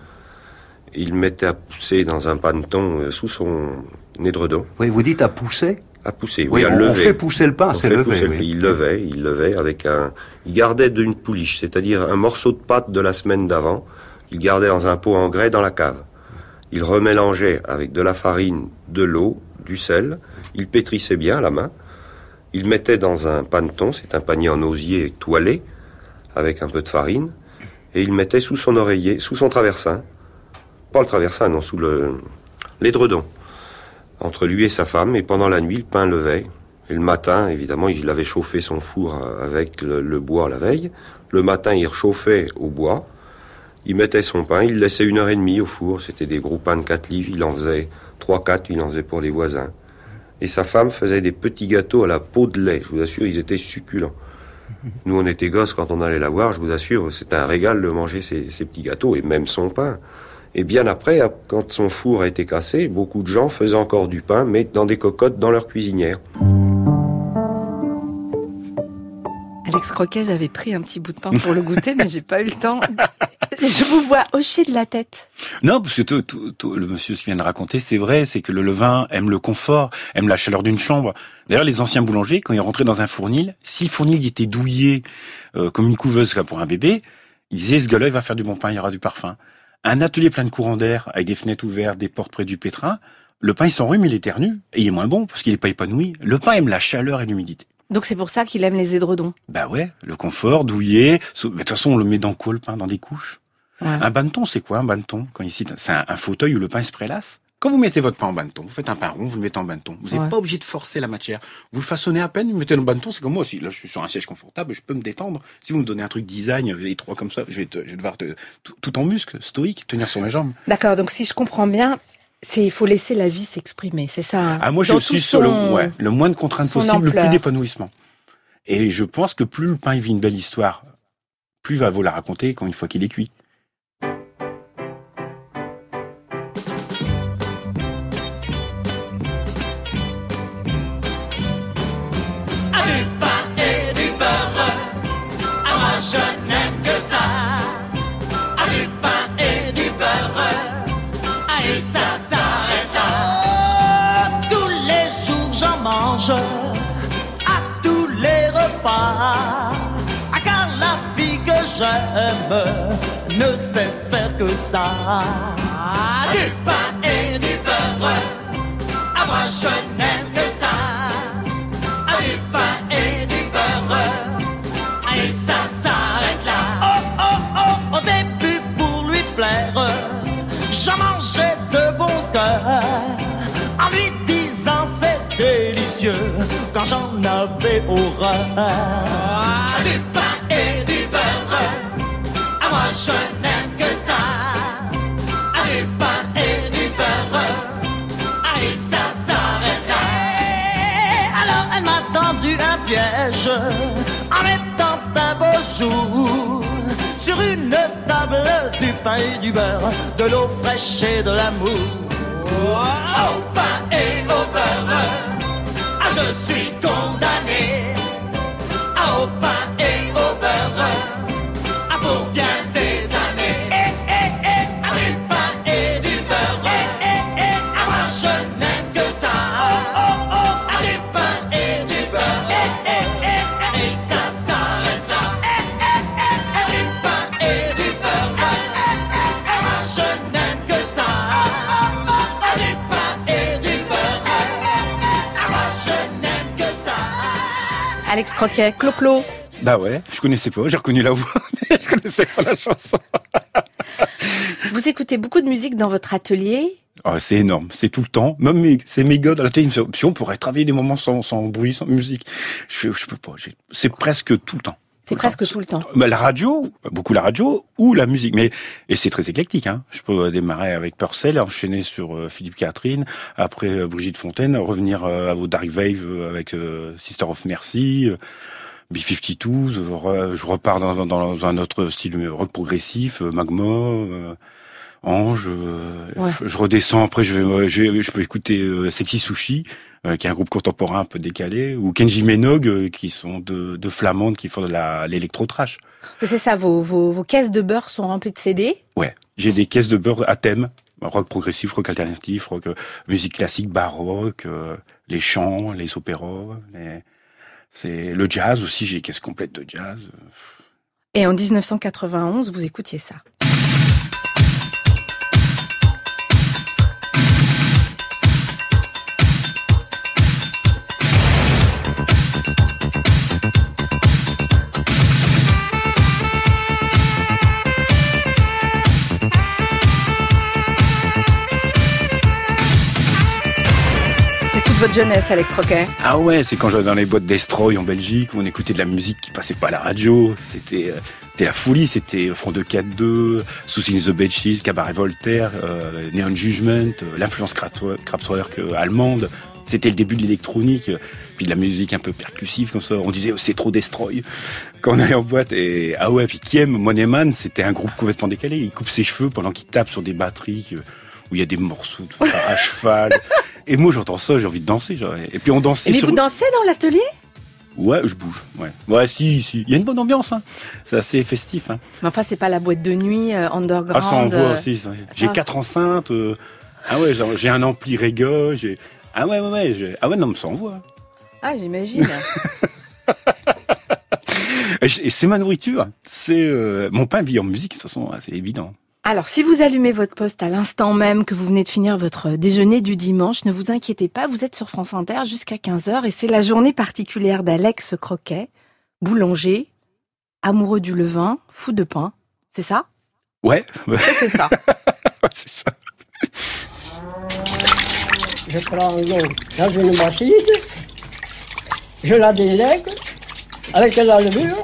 Il mettait à pousser dans un paneton sous son édredon.
Oui, vous dites à pousser ?
À pousser,
Oui,
oui, à
on,
lever.
on fait pousser le pain,
On
c'est
fait
levé.
pousser le-
Oui.
Il levait, il levait avec un... Il gardait d'une pouliche, c'est-à-dire un morceau de pâte de la semaine d'avant. Il gardait dans un pot en grès dans la cave. Il remélangeait avec de la farine, de l'eau, du sel. Il pétrissait bien à la main. Il mettait dans un paneton, c'est un panier en osier toilé, avec un peu de farine. Et il mettait sous son oreiller, sous son traversin. Pas le traversin, non, sous le l'édredon. Entre lui et sa femme, et pendant la nuit, le pain levait. Et le matin, évidemment, il avait chauffé son four avec le, le bois la veille. Le matin, il rechauffait au bois. Il mettait son pain, il laissait une heure et demie au four. C'était des gros pains de quatre livres. Il en faisait trois, quatre, il en faisait pour les voisins. Et sa femme faisait des petits gâteaux à la peau de lait. Je vous assure, ils étaient succulents. Nous, on était gosses quand on allait la voir. Je vous assure, c'était un régal de manger ces, ces petits gâteaux, et même son pain. Et bien après, quand son four a été cassé, beaucoup de gens faisaient encore du pain, mais dans des cocottes dans leur cuisinière.
Alex Croquet, j'avais pris un petit bout de pain pour le goûter, mais j'ai pas eu le temps. Je vous vois hocher de la tête.
Non, parce que tout, tout, tout, le monsieur qui vient de raconter, c'est vrai, c'est que le levain aime le confort, aime la chaleur d'une chambre. D'ailleurs, les anciens boulangers, quand ils rentraient dans un fournil, si le fournil était douillé euh, comme une couveuse pour un bébé, ils disaient, ce gars-là, il va faire du bon pain, il y aura du parfum. Un atelier plein de courants d'air, avec des fenêtres ouvertes, des portes près du pétrin, le pain, il s'enrhume, il éternue, et il est moins bon, parce qu'il n'est pas épanoui. Le pain aime la chaleur et l'humidité.
Donc c'est pour ça qu'il aime les édredons.
Bah ouais, le confort, douillé. De toute façon, on le met dans quoi, le pain? Dans des couches.
Ouais.
Un banneton, c'est quoi un banneton? Quand ici, c'est un, un fauteuil où le pain se prélasse. Quand vous mettez votre pain en banneton, vous faites un pain rond, vous le mettez en banneton. Vous n'êtes
Ouais.
pas obligé de forcer la matière. Vous le façonnez à peine, vous mettez le banneton, c'est comme moi aussi. Là, je suis sur un siège confortable, je peux me détendre. Si vous me donnez un truc design étroit comme ça, je vais, te, je vais devoir te, tout, tout en muscle, stoïque, tenir sur mes jambes.
D'accord, donc si je comprends bien, c'est il faut laisser la vie s'exprimer, c'est ça. Hein,
Ah, moi, je
dans
suis
tout
sur
son-
le, ouais, le moins de contraintes
son
possible, le
ampleur.
plus d'épanouissement. Et je pense que plus le pain il vit une belle histoire, plus va vaut la raconter quand une fois qu'il est cuit.
Ah, du pain et du beurre, ah, moi je n'aime que ça. Ah, du pain et du beurre, ah, et ça s'arrête là. Tous les même ne sait faire que ça. Du pain et du beurre, à moi je n'aime que ça. Du pain et du beurre, et ça s'arrête là. Oh oh oh, au début pour lui plaire, j'en mangeais de bon cœur, en lui disant c'est délicieux quand j'en avais horreur. Du pain et du beurre, à moi je n'aime que ça. Du pain et du beurre, et ça s'arrête là. Alors elle m'a tendu un piège en mettant un beau jour sur une table du pain et du beurre, de l'eau fraîche et de l'amour. Au pain et au beurre, ah, je suis condamné. Au pain et au beurre, ah, pour bien des années. Eh, eh, eh, ah, du pain et du beurre, eh, eh, eh, ah, moi je n'aime que ça. Oh, oh, oh, ah, du pain et du beurre, eh, eh, eh, et ça s'arrête là. Eh, eh, eh, ah, du pain et du beurre, eh, eh, eh, moi je n'aime que ça. Ah, du pain et du beurre, eh, eh, ah, moi je n'aime que ça.
Alex Croquet, Clo-Clo.
Bah ouais, je connaissais pas, j'ai reconnu la voix, mais je connaissais pas la chanson.
Vous écoutez beaucoup de musique dans votre atelier ?
Oh, c'est énorme, c'est tout le temps. Même mes, c'est méga dans la télévision. Si on pourrait travailler des moments sans, sans bruit, sans musique. Je, je peux pas. J'ai, c'est presque tout le temps.
C'est presque tout le temps.
Bah, la radio, beaucoup la radio ou la musique. Mais et c'est très éclectique. Hein. Je peux démarrer avec Purcell, enchaîner sur euh, Philippe Catherine, après euh, Brigitte Fontaine, revenir euh, au Dark Wave euh, avec euh, Sister of Mercy. Euh, B cinquante-deux, je repars dans, dans un autre style rock progressif, Magma, euh, Ange. Euh, ouais. Je redescends, après je vais, je, je peux écouter euh, Sexy Sushi, euh, qui est un groupe contemporain un peu décalé, ou Kenji Minogue, euh, qui sont deux de flamandes qui font de la l'électro-trash.
C'est ça, vos, vos, vos caisses de beurre sont remplies de C D ?
Ouais, j'ai des caisses de beurre à thème, rock progressif, rock alternatif, rock euh, musique classique, baroque, euh, les chants, les opéras, les... C'est le jazz aussi, j'ai des caisses complètes de jazz.
Et en dix-neuf cent quatre-vingt-onze, vous écoutiez ça. Votre jeunesse, Alex Croquet.
Ah ouais, c'est quand j'allais dans les boîtes Destroy en Belgique, où on écoutait de la musique qui passait pas à la radio. C'était, euh, c'était la folie, c'était Front deux quatre deux, Susie in the Beaches, Cabaret Voltaire, euh, Neon Judgment, euh, l'influence Kraftwerk euh, allemande. C'était le début de l'électronique, puis de la musique un peu percussive comme ça. On disait oh, c'est trop Destroy quand on allait en boîte. Et ah ouais, puis Kiem Moneman, c'était un groupe complètement décalé. Il coupe ses cheveux pendant qu'il tape sur des batteries euh, où il y a des morceaux de à cheval. Et moi, j'entends ça, j'ai envie de danser. Genre. Et puis on dansait.
Mais
sur...
vous dansez dans l'atelier ?
Ouais, je bouge. Ouais, ouais, si, si. Il y a une bonne ambiance. Hein. C'est assez festif. Hein.
Mais enfin, c'est pas la boîte de nuit euh, underground.
Ah, ça envoie euh... aussi. Ça. J'ai ça. quatre enceintes. Euh... Ah ouais, genre, j'ai un ampli Rega. J'ai... Ah ouais, ouais, ouais. J'ai... Ah ouais, non, mais ça envoie.
Ah, j'imagine.
Et c'est ma nourriture. C'est euh... mon pain vit en musique. De toute façon, c'est évident.
Alors, si vous allumez votre poste à l'instant même que vous venez de finir votre déjeuner du dimanche, ne vous inquiétez pas, vous êtes sur France Inter jusqu'à quinze heures et c'est la journée particulière d'Alex Croquet, boulanger, amoureux du levain, fou de pain. C'est ça ?
Ouais.
C'est ça.
C'est ça.
Je prends l'eau dans une bassine, je la délègue avec la levure.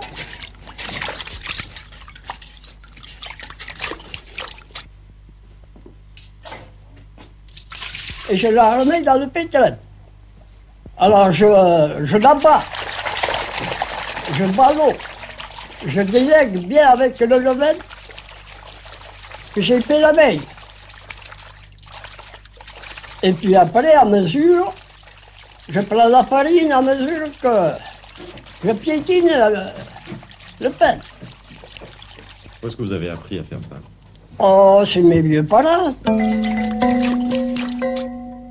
Et je la remets dans le pétrin. Alors je, je l'abats, je bats l'eau, je délègue bien avec le levain que j'ai fait la veille. Et puis après, à mesure, je prends la farine à mesure que je piétine le, le pain.
Où est-ce que vous avez appris à faire ça?
Oh, c'est mes vieux parents.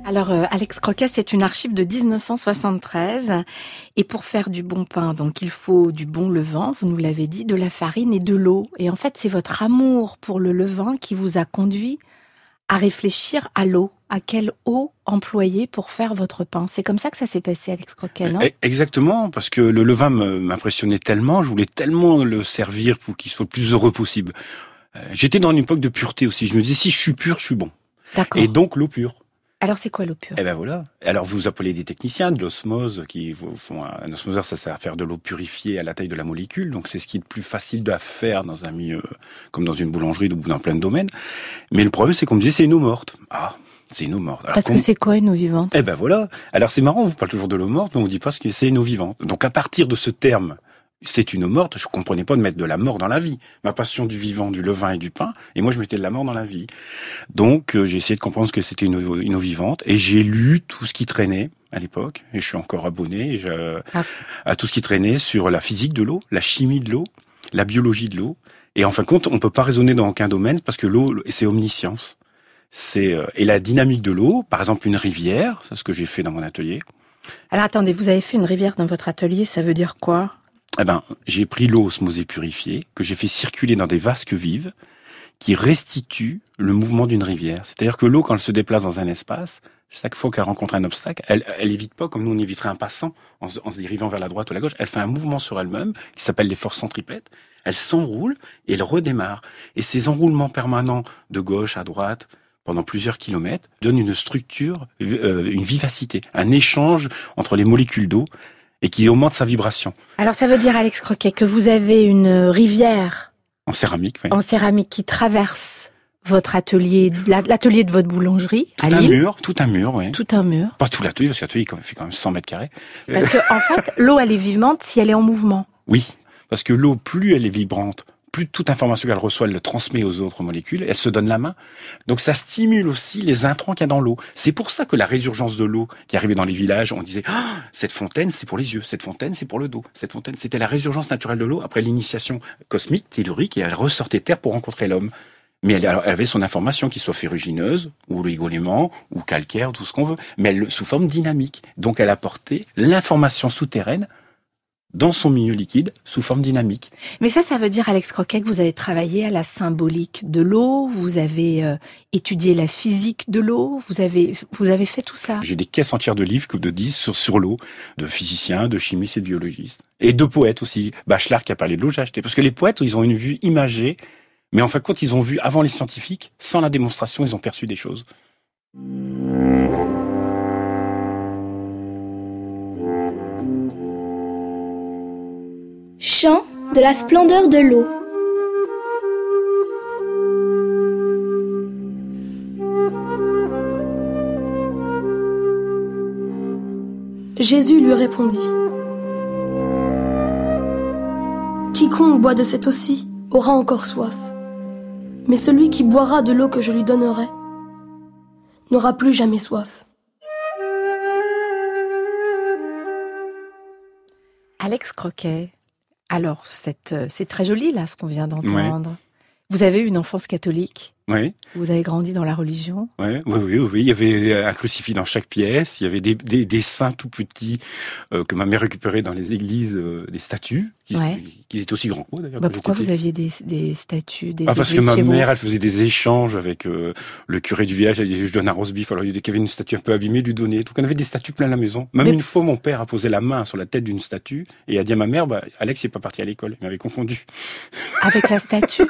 Alors, euh, Alex Croquet, c'est une archive de dix-neuf cent soixante-treize. Et pour faire du bon pain, donc il faut du bon levain, vous nous l'avez dit, de la farine et de l'eau. Et en fait, c'est votre amour pour le levain qui vous a conduit à réfléchir à l'eau. À quelle eau employer pour faire votre pain? C'est comme ça que ça s'est passé, Alex Croquet, non?
Exactement, parce que le levain m'impressionnait tellement, je voulais tellement le servir pour qu'il soit le plus heureux possible. J'étais dans une époque de pureté aussi. Je me disais, si je suis pur, je suis bon.
D'accord.
Et donc, l'eau pure.
Alors, c'est quoi l'eau pure?
Eh ben voilà. Alors, vous appelez des techniciens de l'osmose qui font un osmoseur, ça sert à faire de l'eau purifiée à la taille de la molécule. Donc, c'est ce qui est le plus facile à faire dans un milieu, comme dans une boulangerie ou dans plein de domaines. Mais le problème, c'est qu'on me disait, c'est une eau morte. Ah, c'est une eau morte. Alors,
Parce que c'est quoi une eau vivante?
Eh ben voilà. Alors, c'est marrant, on vous parle toujours de l'eau morte, mais on vous dit pas ce que c'est une eau vivante. Donc, à partir de ce terme, c'est une eau morte, je comprenais pas de mettre de la mort dans la vie. Ma passion du vivant, du levain et du pain, et moi je mettais de la mort dans la vie. Donc euh, j'ai essayé de comprendre ce que c'était une eau, une eau vivante, et j'ai lu tout ce qui traînait à l'époque, et je suis encore abonné je, ah. à tout ce qui traînait sur la physique de l'eau, la chimie de l'eau, la biologie de l'eau. Et en fin de compte, on peut pas raisonner dans aucun domaine, parce que l'eau, c'est omniscience. C'est, euh, et la dynamique de l'eau, par exemple une rivière, c'est ce que j'ai fait dans mon atelier.
Alors attendez, vous avez fait une rivière dans votre atelier, ça veut dire quoi?
Eh ben, j'ai pris l'eau osmosée purifiée, que j'ai fait circuler dans des vasques vives, qui restituent le mouvement d'une rivière. C'est-à-dire que l'eau, quand elle se déplace dans un espace, chaque fois qu'elle rencontre un obstacle, elle, elle évite pas comme nous on éviterait un passant en se, en se dérivant vers la droite ou la gauche. Elle fait un mouvement sur elle-même, qui s'appelle les forces centripètes. Elle s'enroule et elle redémarre. Et ces enroulements permanents de gauche à droite, pendant plusieurs kilomètres, donnent une structure, euh, une vivacité, un échange entre les molécules d'eau, et qui augmente sa vibration.
Alors ça veut dire, Alex Croquet, que vous avez une rivière
en céramique, oui.
en céramique qui traverse votre atelier, l'atelier de votre boulangerie
tout
à
un
Lille.
mur, tout un mur, oui.
Tout un mur.
Pas tout l'atelier, parce que l'atelier fait quand même cent mètres carrés.
Parce que en fait, l'eau elle est vivante si elle est en mouvement.
Oui, parce que l'eau, plus elle est vibrante, plus toute information qu'elle reçoit, elle le transmet aux autres molécules, elle se donne la main. Donc ça stimule aussi les intrants qu'il y a dans l'eau. C'est pour ça que la résurgence de l'eau qui arrivait dans les villages, on disait oh, cette fontaine c'est pour les yeux, cette fontaine c'est pour le dos, cette fontaine c'était la résurgence naturelle de l'eau après l'initiation cosmique, tellurique, et elle ressortait terre pour rencontrer l'homme. Mais elle, elle avait son information, qu'il soit ferrugineuse, ou oligoélément, ou calcaire, tout ce qu'on veut, mais elle, sous forme dynamique. Donc elle apportait l'information souterraine dans son milieu liquide, sous forme dynamique.
Mais ça, ça veut dire, Alex Croquet, que vous avez travaillé à la symbolique de l'eau, vous avez euh, étudié la physique de l'eau, vous avez, vous avez fait tout ça.
J'ai des caisses entières de livres, de disques sur, sur l'eau, de physiciens, de chimistes et de biologistes. Et de poètes aussi. Bachelard qui a parlé de l'eau, j'ai acheté. Parce que les poètes, ils ont une vue imagée, mais en fin de compte, ils ont vu avant les scientifiques, sans la démonstration, ils ont perçu des choses.
Chant de la splendeur de l'eau.
Jésus lui répondit: Quiconque boit de cette eau-ci aura encore soif. Mais celui qui boira de l'eau que je lui donnerai n'aura plus jamais soif.
Alex Croquet, alors c'est, c'est très joli là ce qu'on vient d'entendre.
Oui.
Vous avez eu une enfance catholique.
Oui.
Vous avez grandi dans la religion.
Oui, oui, oui, oui. Il y avait un crucifix dans chaque pièce. Il y avait des, des, des saints tout petits euh, que ma mère récupérait dans les églises, euh, des statues, qui,
ouais.
qui étaient aussi grands que moi d'ailleurs.
Bah pourquoi vous aviez des, des statues, des
ah,
églises
parce que ma
chez
mère,
vous.
elle faisait des échanges avec euh, le curé du village. Elle disait je donne un roast beef. Alors il y avait une statue un peu abîmée, lui donner. Donc on avait des statues plein à la maison. Même Mais... une fois, mon père a posé la main sur la tête d'une statue et a dit à ma mère, bah, Alex n'est pas parti à l'école. Il m'avait confondu.
Avec la statue.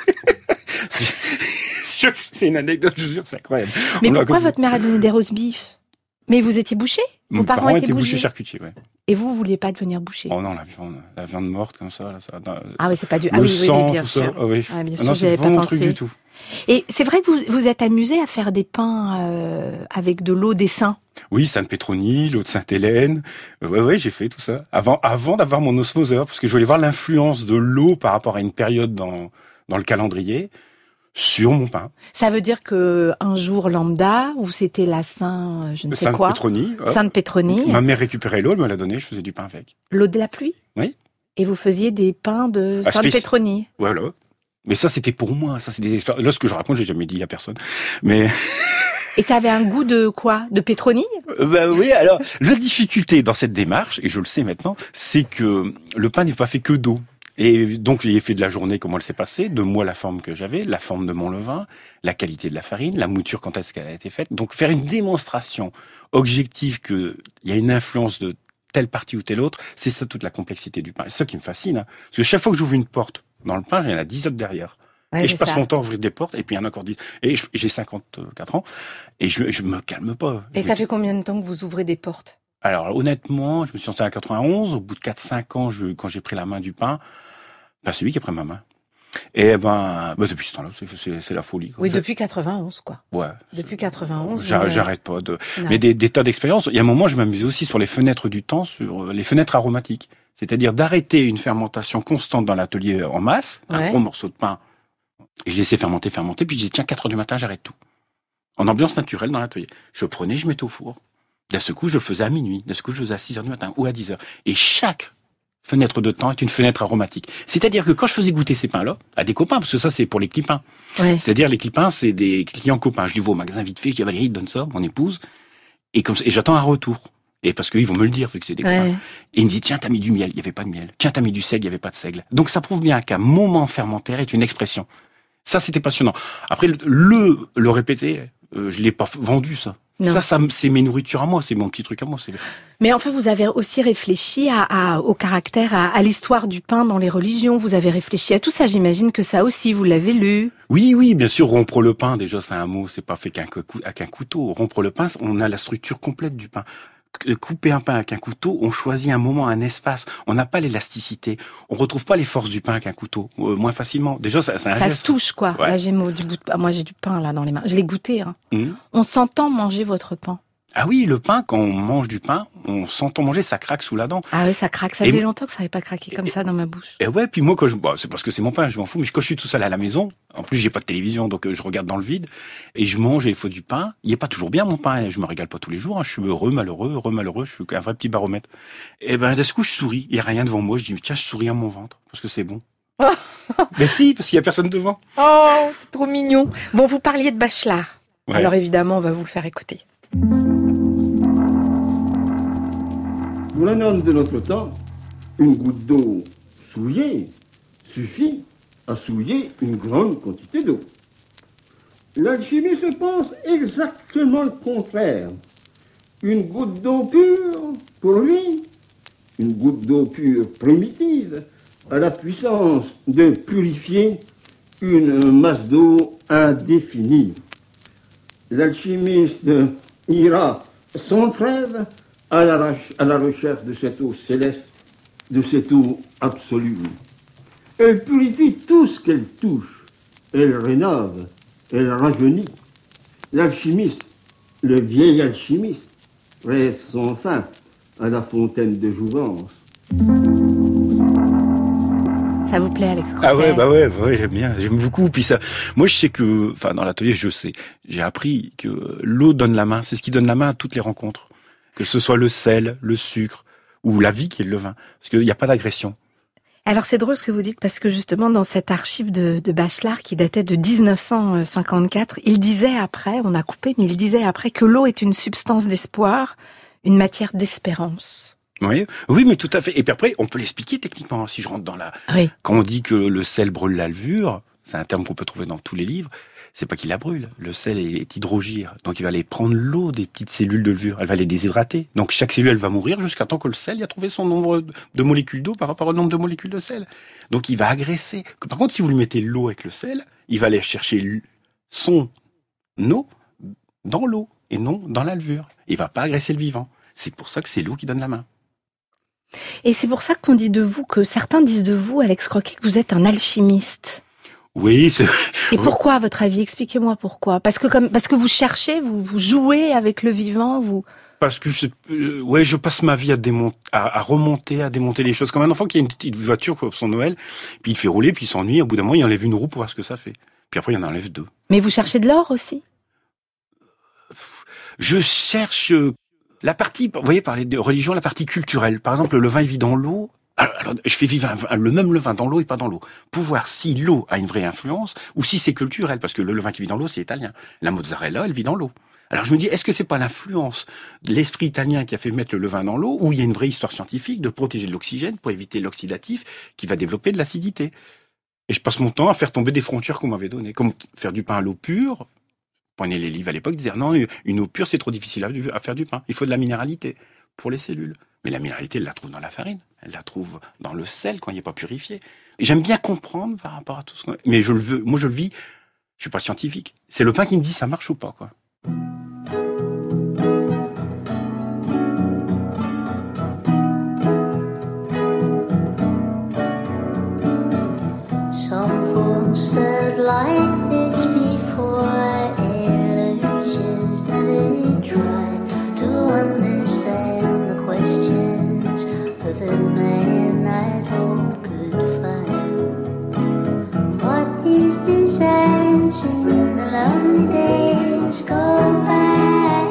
C'est une anecdote, je vous jure, c'est incroyable.
Mais
on
pourquoi votre mère a donné des roast beef? Mais vous étiez boucher? Vos
Mes
parents,
parents
étaient
étaient
bouchers,
bouchers charcutiers, ouais.
Et vous, vous vouliez pas devenir boucher?
Oh non, la viande, la viande morte comme ça, là, ça.
Ah oui, c'est pas du.
Le
Ah oui,
sang,
oui, bien
tout
sûr.
Ça. Oh, oui.
Ah, bien
ah,
sûr,
non,
j'avais
c'est
pas
pas mon
pensé.
truc du tout.
Et c'est vrai que vous vous êtes amusé à faire des pains euh, avec de l'eau des saints.
Oui, Sainte Pétronie, l'eau de Sainte-Hélène. Euh, ouais, ouais, j'ai fait tout ça. Avant, avant d'avoir mon osmoseur, parce que je voulais voir l'influence de l'eau par rapport à une période dans dans le calendrier sur mon pain.
Ça veut dire que un jour lambda, où c'était la Saint, je ne sais
Sainte
quoi,
Pétronie,
Sainte Pétronie.
Ma mère récupérait l'eau, elle me l'a donnée, je faisais du pain avec.
L'eau de la pluie.
Oui.
Et vous faisiez des pains de
Ah,
Sainte
spéci-
Pétronie.
Voilà. Mais ça, c'était pour moi. Ça, c'est des histoires. Là, ce que je raconte, j'ai jamais dit à personne. Mais
Et ça avait un goût de quoi? De pétronille?
euh, bah, oui, alors, la difficulté dans cette démarche, et je le sais maintenant, c'est que le pain n'est pas fait que d'eau. Et donc, il est fait de la journée, comment elle s'est passée, de moi la forme que j'avais, la forme de mon levain, la qualité de la farine, la mouture quand est-ce qu'elle a été faite. Donc, faire une démonstration objective qu'il y a une influence de telle partie ou telle autre, c'est ça toute la complexité du pain. C'est ça qui me fascine. Hein. Parce que chaque fois que j'ouvre une porte dans le pain, il y en a dix autres derrière. Ouais, et je passe ça. mon temps à ouvrir des portes, et puis il y en a encore dix. Et je, j'ai cinquante-quatre ans, et je, je me calme pas.
Et
je
ça
me...
fait combien de temps que vous ouvrez des portes?
Alors, honnêtement, je me suis installé en quatre-vingt-onze. Au bout de quatre cinq ans, je, quand j'ai pris la main du pain, ben, c'est lui qui a pris ma main. Et ben, ben depuis ce temps-là, c'est, c'est, c'est la folie. Quoi.
Oui, depuis quatre-vingt-onze, quoi.
Ouais.
Depuis quatre-vingt-onze.
J'arrête, j'arrête pas de. Non. Mais des, des tas d'expériences. Il y a un moment, je m'amusais aussi sur les fenêtres du temps, sur les fenêtres aromatiques. C'est-à-dire d'arrêter une fermentation constante dans l'atelier en masse, ouais. un gros morceau de pain. Et je laissais fermenter, fermenter, puis je disais, tiens, quatre heures du matin, j'arrête tout. En ambiance naturelle dans l'atelier. Je prenais, je mettais au four. D'un ce coup, je le faisais à minuit. D'un ce coup, je le faisais à six heures du matin ou à dix heures. Et chaque fenêtre de temps est une fenêtre aromatique. C'est-à-dire que quand je faisais goûter ces pains-là, à des copains, parce que ça, c'est pour les clipins. Ouais. C'est-à-dire, les clipins, c'est des clients copains. Je les vois au magasin vite fait, je dis, Valérie, donne ça, mon épouse. Et comme ça, et j'attends un retour. Et parce qu'ils vont me le dire, vu que c'est des ouais. copains. Et il me dit, tiens, t'as mis du miel, il n'y avait pas de miel. Tiens, t'as mis du sel, il n'y avait pas de seigle. Donc, ça prouve bien qu'un moment fermentaire est une expression. Ça, c'était passionnant. Après, le, le, le répéter, euh, je l'ai pas vendu, ça. Non. Ça, ça, c'est mes nourritures à moi, c'est mon petit truc à moi. C'est...
Mais enfin, vous avez aussi réfléchi à, à, au caractère, à, à l'histoire du pain dans les religions. Vous avez réfléchi à tout ça. J'imagine que ça aussi, vous l'avez lu.
Oui, oui, bien sûr. Rompre le pain, déjà, c'est un mot. C'est pas fait qu'un, qu'un couteau. Rompre le pain, on a la structure complète du pain. Couper un pain avec un couteau, on choisit un moment, un espace. On n'a pas l'élasticité. On retrouve pas les forces du pain avec un couteau, euh, moins facilement. Déjà, ça, c'est un
ça
geste.
se touche, quoi. Ouais. Là, j'ai du bout de... Moi, j'ai du pain là dans les mains. Je l'ai goûté. Hein. Mmh. On s'entend manger votre pain.
Ah oui, le pain, quand on mange du pain, on s'entend manger, ça craque sous la dent.
Ah oui, ça craque. Ça faisait et longtemps que ça n'avait pas craqué comme et, ça dans ma bouche.
Et ouais, puis moi, quand je, bah, c'est parce que c'est mon pain, je m'en fous. Mais quand je suis tout seul à la maison, en plus, j'ai pas de télévision, donc euh, je regarde dans le vide et je mange et il faut du pain. Il est pas toujours bien mon pain. Je me régale pas tous les jours. Hein. Je suis heureux, malheureux, heureux, malheureux. Je suis un vrai petit baromètre. Et ben, d'un coup, je souris. Il y a rien devant moi. Je dis tiens, je souris à mon ventre parce que c'est bon. Mais si, parce qu'il y a personne devant.
Oh, c'est trop mignon. Bon, vous parliez de Bachelard. Ouais. Alors évidemment, on va vous le faire écouter.
Pour un homme de notre temps, une goutte d'eau souillée suffit à souiller une grande quantité d'eau. L'alchimiste pense exactement le contraire. Une goutte d'eau pure, pour lui, une goutte d'eau pure primitive, a la puissance de purifier une masse d'eau indéfinie. L'alchimiste ira sans trêve à la, à la recherche de cette eau céleste, de cette eau absolue. Elle purifie tout ce qu'elle touche. Elle rénove, elle rajeunit. L'alchimiste, le vieil alchimiste, rêve sans fin à la fontaine de jouvence.
Ça vous plaît, Alex Croquet?
Ah ouais, bah ouais, bah ouais, j'aime bien, j'aime beaucoup. Puis ça, moi je sais que, enfin dans l'atelier, je sais, j'ai appris que l'eau donne la main. C'est ce qui donne la main à toutes les rencontres. Que ce soit le sel, le sucre ou la vie qui est le vin. Parce qu'il n'y a pas d'agression.
Alors c'est drôle ce que vous dites parce que justement dans cette archive de, de Bachelard qui datait de dix-neuf cent cinquante-quatre, il disait après, on a coupé, mais il disait après que l'eau est une substance d'espoir, une matière d'espérance.
Oui, oui, mais tout à fait. Et puis après, on peut l'expliquer techniquement. Si je rentre dans la,
oui.
Quand on dit que le sel brûle la levure, c'est un terme qu'on peut trouver dans tous les livres. C'est pas qu'il la brûle. Le sel est hydrogire. Donc il va aller prendre l'eau des petites cellules de levure. Elle va les déshydrater. Donc chaque cellule, elle va mourir jusqu'à temps que le sel a trouvé son nombre de molécules d'eau par rapport au nombre de molécules de sel. Donc il va agresser. Par contre, si vous lui mettez l'eau avec le sel, il va aller chercher son eau dans l'eau et non dans la levure. Il va pas agresser le vivant. C'est pour ça que c'est l'eau qui donne la main.
Et c'est pour ça qu'on dit de vous, que certains disent de vous, Alex Croquet, que vous êtes un alchimiste.
Oui, c'est...
Et pourquoi, à votre avis? Expliquez-moi pourquoi. Parce que comme, parce que vous cherchez, vous, vous jouez avec le vivant, vous...
Parce que je, euh, ouais, je passe ma vie à démonter, à, à remonter, à démonter les choses. Comme un enfant qui a une petite voiture pour son Noël, puis il fait rouler, puis il s'ennuie, au bout d'un moment, il enlève une roue pour voir ce que ça fait. Puis après, il en enlève deux.
Mais vous cherchez de l'or aussi?
Je cherche la partie, vous voyez, parler de religion, la partie culturelle. Par exemple, le vin est vit dans l'eau. Alors, alors, je fais vivre un, le même levain dans l'eau et pas dans l'eau. Pour voir si l'eau a une vraie influence ou si c'est culturel, parce que le levain qui vit dans l'eau, c'est italien. La mozzarella, elle vit dans l'eau. Alors je me dis, est-ce que c'est pas l'influence de l'esprit italien qui a fait mettre le levain dans l'eau, ou il y a une vraie histoire scientifique de protéger de l'oxygène pour éviter l'oxydatif qui va développer de l'acidité? Et je passe mon temps à faire tomber des frontières qu'on m'avait données, comme faire du pain à l'eau pure. Prenez les livres à l'époque, disaient non, une eau pure c'est trop difficile à, à faire du pain. Il faut de la minéralité pour les cellules. Mais la minéralité, elle la trouve dans la farine, elle la trouve dans le sel quand il n'est pas purifié. Et j'aime bien comprendre par rapport à tout ce qu'on... Mais je le veux, moi je le vis, je suis pas scientifique. C'est le pain qui me dit ça marche ou pas, quoi.
Some folks felt like this before, illusions that they tried to understand the questions of a man I'd hope could find. What is this answer? The lonely days go by.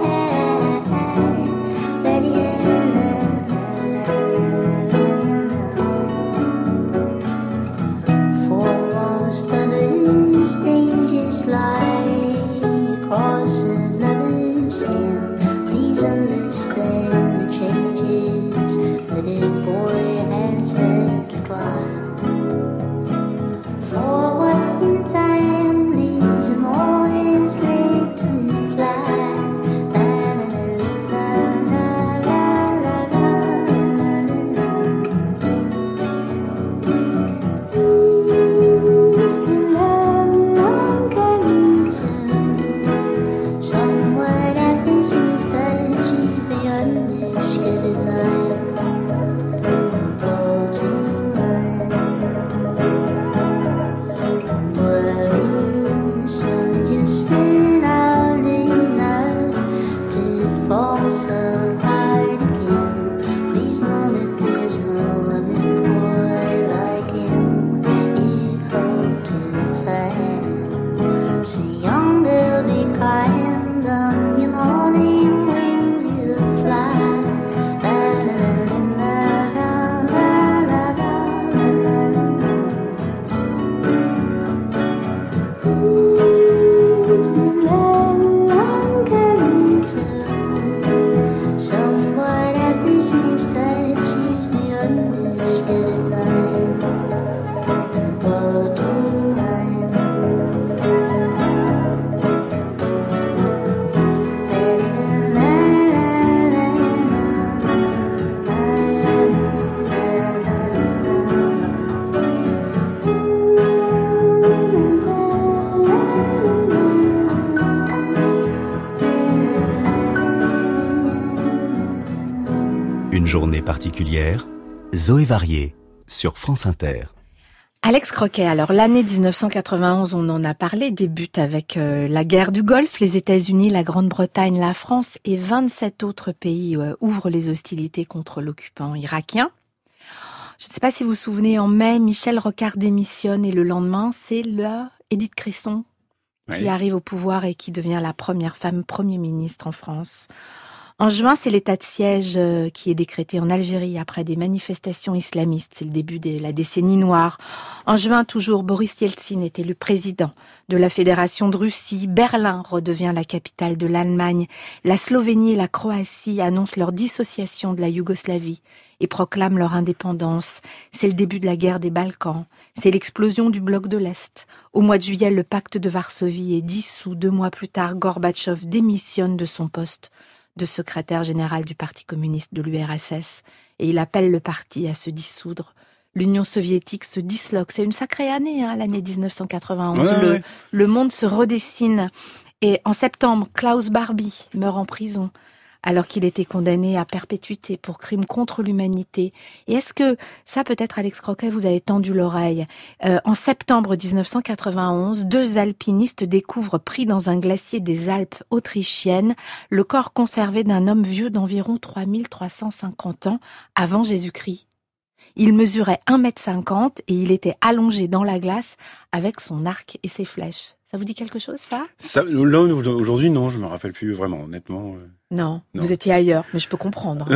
Une journée particulière, Zoé Varier, sur France Inter.
Alex Croquet, alors l'année dix-neuf cent quatre-vingt-onze, on en a parlé, débute avec euh, la guerre du Golfe, les États-Unis, la Grande-Bretagne, la France et vingt-sept autres pays euh, ouvrent les hostilités contre l'occupant irakien. Je ne sais pas si vous vous souvenez, en mai, Michel Rocard démissionne et le lendemain, c'est la Édith Cresson oui. qui arrive au pouvoir et qui devient la première femme Premier ministre en France. En juin, c'est l'état de siège qui est décrété en Algérie après des manifestations islamistes. C'est le début de la décennie noire. En juin, toujours, Boris Yeltsin est élu président de la Fédération de Russie. Berlin redevient la capitale de l'Allemagne. La Slovénie et la Croatie annoncent leur dissociation de la Yougoslavie et proclament leur indépendance. C'est le début de la guerre des Balkans. C'est l'explosion du bloc de l'Est. Au mois de juillet, le pacte de Varsovie est dissous. Deux mois plus tard, Gorbatchev démissionne de son poste de secrétaire général du Parti communiste de l'U R S S, et il appelle le parti à se dissoudre. L'Union soviétique se disloque. C'est une sacrée année, hein, l'année dix-neuf cent quatre-vingt-onze.
Ouais,
le,
ouais.
le monde se redessine. Et en septembre, Klaus Barbie meurt en prison, alors qu'il était condamné à perpétuité pour crime contre l'humanité. Et est-ce que, ça peut-être Alex Croquet, vous avez tendu l'oreille, euh, en septembre dix-neuf cent quatre-vingt-onze, deux alpinistes découvrent pris dans un glacier des Alpes autrichiennes le corps conservé d'un homme vieux d'environ trois mille trois cent cinquante ans avant Jésus-Christ. Il mesurait un mètre cinquante et il était allongé dans la glace avec son arc et ses flèches. Ça vous dit quelque chose, ça?
Ça, là, aujourd'hui, non, je me rappelle plus vraiment, honnêtement.
Non,
non.
Vous étiez ailleurs, mais je peux comprendre.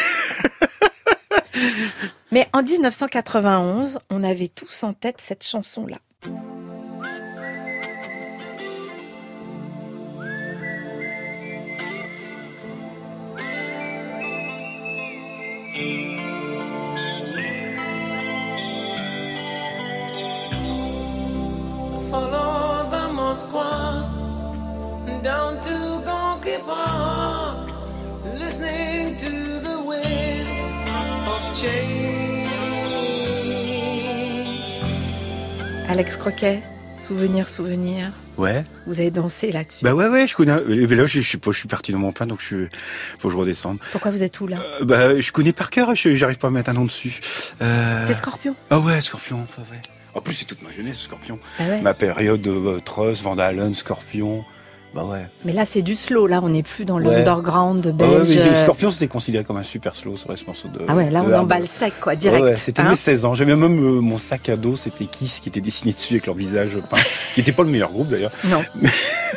Mais en dix-neuf cent quatre-vingt-onze, on avait tous en tête cette chanson-là.
Follow the Moskwa down to Gonky Park, listening to the wind of change.
Alex Croquet, souvenir, souvenir.
Ouais.
Vous avez dansé là-dessus.
Bah ouais, ouais, je connais. Mais là, je, je suis pas, je suis parti dans mon plein, donc je, faut que je redescende.
Pourquoi vous êtes où là?
euh, Bah, je connais par cœur. Je, j'arrive pas à mettre un nom dessus. Euh...
C'est Scorpion.
Ah ouais, Scorpion, enfin vrai. En plus, c'est toute ma jeunesse, Scorpion.
Ah ouais.
Ma période de euh, Truss, Van Halen, Scorpion. Bah ouais.
Mais là, c'est du slow. Là, on n'est plus dans
Ouais.
l'underground
Ah
belge.
ouais, mais Scorpion, c'était considéré comme un super slow sur ce morceau de.
Ah ouais, là,
de
on
hard.
emballe sec, quoi, direct.
Ouais, ouais, c'était
hein
mes seize ans. J'avais même euh, mon sac à dos, c'était Kiss qui était dessiné dessus avec leur visage peint, qui était pas le meilleur groupe d'ailleurs.
Non.
Mais,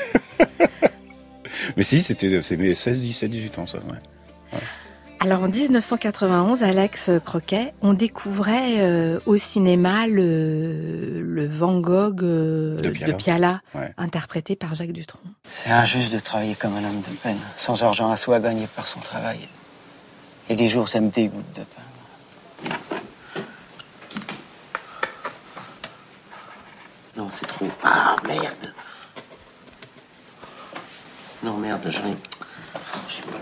mais si, c'était c'est mes seize, dix-sept, dix-huit ans, ça, ouais. ouais.
Alors en dix-neuf cent quatre-vingt-onze, Alex Croquet, on découvrait euh, au cinéma le, le Van Gogh euh,
De Piala,
de Piala
ouais.
interprété par Jacques Dutronc.
C'est injuste de travailler comme un homme de peine, sans argent à soi gagné par son travail. Et des jours, ça me dégoûte de peindre.
Non, c'est trop. Ah, merde. Non, merde, je n'ai... Oh, j'ai pas...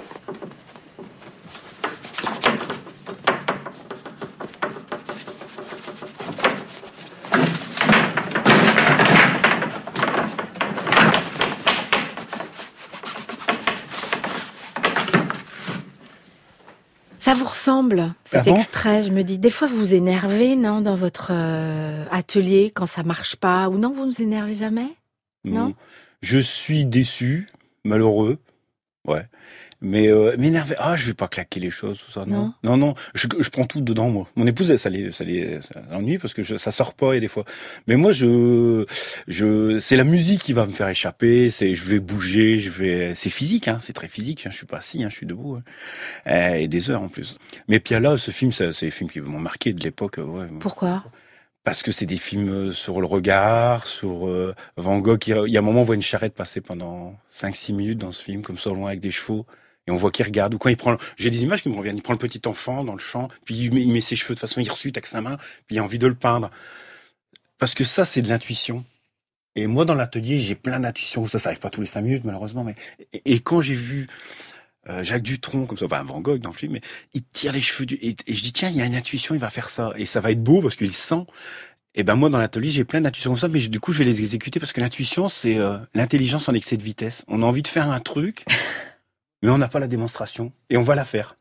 Ça vous ressemble, cet
Ah bon
extrait, je me dis. Des fois, vous vous énervez, non, dans votre euh, atelier, quand ça marche pas, ou non, vous ne vous énervez jamais? Non.
Je suis déçu, malheureux, ouais. Mais euh, m'énerver, ah, je vais pas claquer les choses, tout ça, non. Non, non, non. Je, je prends tout dedans, moi. Mon épouse, elle, ça les, ça les, ça l'ennuie parce que je, ça sort pas et des fois. Mais moi, je, je, c'est la musique qui va me faire échapper. C'est, je vais bouger, je vais, c'est physique, hein. C'est très physique. Hein, je suis pas assis, hein, je suis debout. Hein. Et des heures en plus. Mais puis là, ce film, ça, c'est des films qui m'ont marqué de l'époque. Ouais.
Pourquoi?
Parce que c'est des films sur le regard, sur euh, Van Gogh. Il y a un moment, on voit une charrette passer pendant cinq six minutes dans ce film, comme ça, au loin, avec des chevaux. Et on voit qu'il regarde. Ou quand il prend... J'ai des images qui me reviennent. Il prend le petit enfant dans le champ, puis il met, il met ses cheveux de façon hirsute avec sa main, puis il a envie de le peindre. Parce que ça, c'est de l'intuition. Et moi, dans l'atelier, j'ai plein d'intuitions. Ça, ça arrive pas tous les cinq minutes, malheureusement. Mais Et, et quand j'ai vu euh, Jacques Dutronc, comme ça, enfin Van Gogh dans le film, mais il tire les cheveux du... Et, et je dis, tiens, il y a une intuition, il va faire ça. Et ça va être beau parce qu'il sent... Et ben moi dans l'atelier j'ai plein d'intuitions comme ça, mais je, du coup je vais les exécuter parce que l'intuition c'est euh, l'intelligence en excès de vitesse. On a envie de faire un truc, mais on n'a pas la démonstration et on va la faire.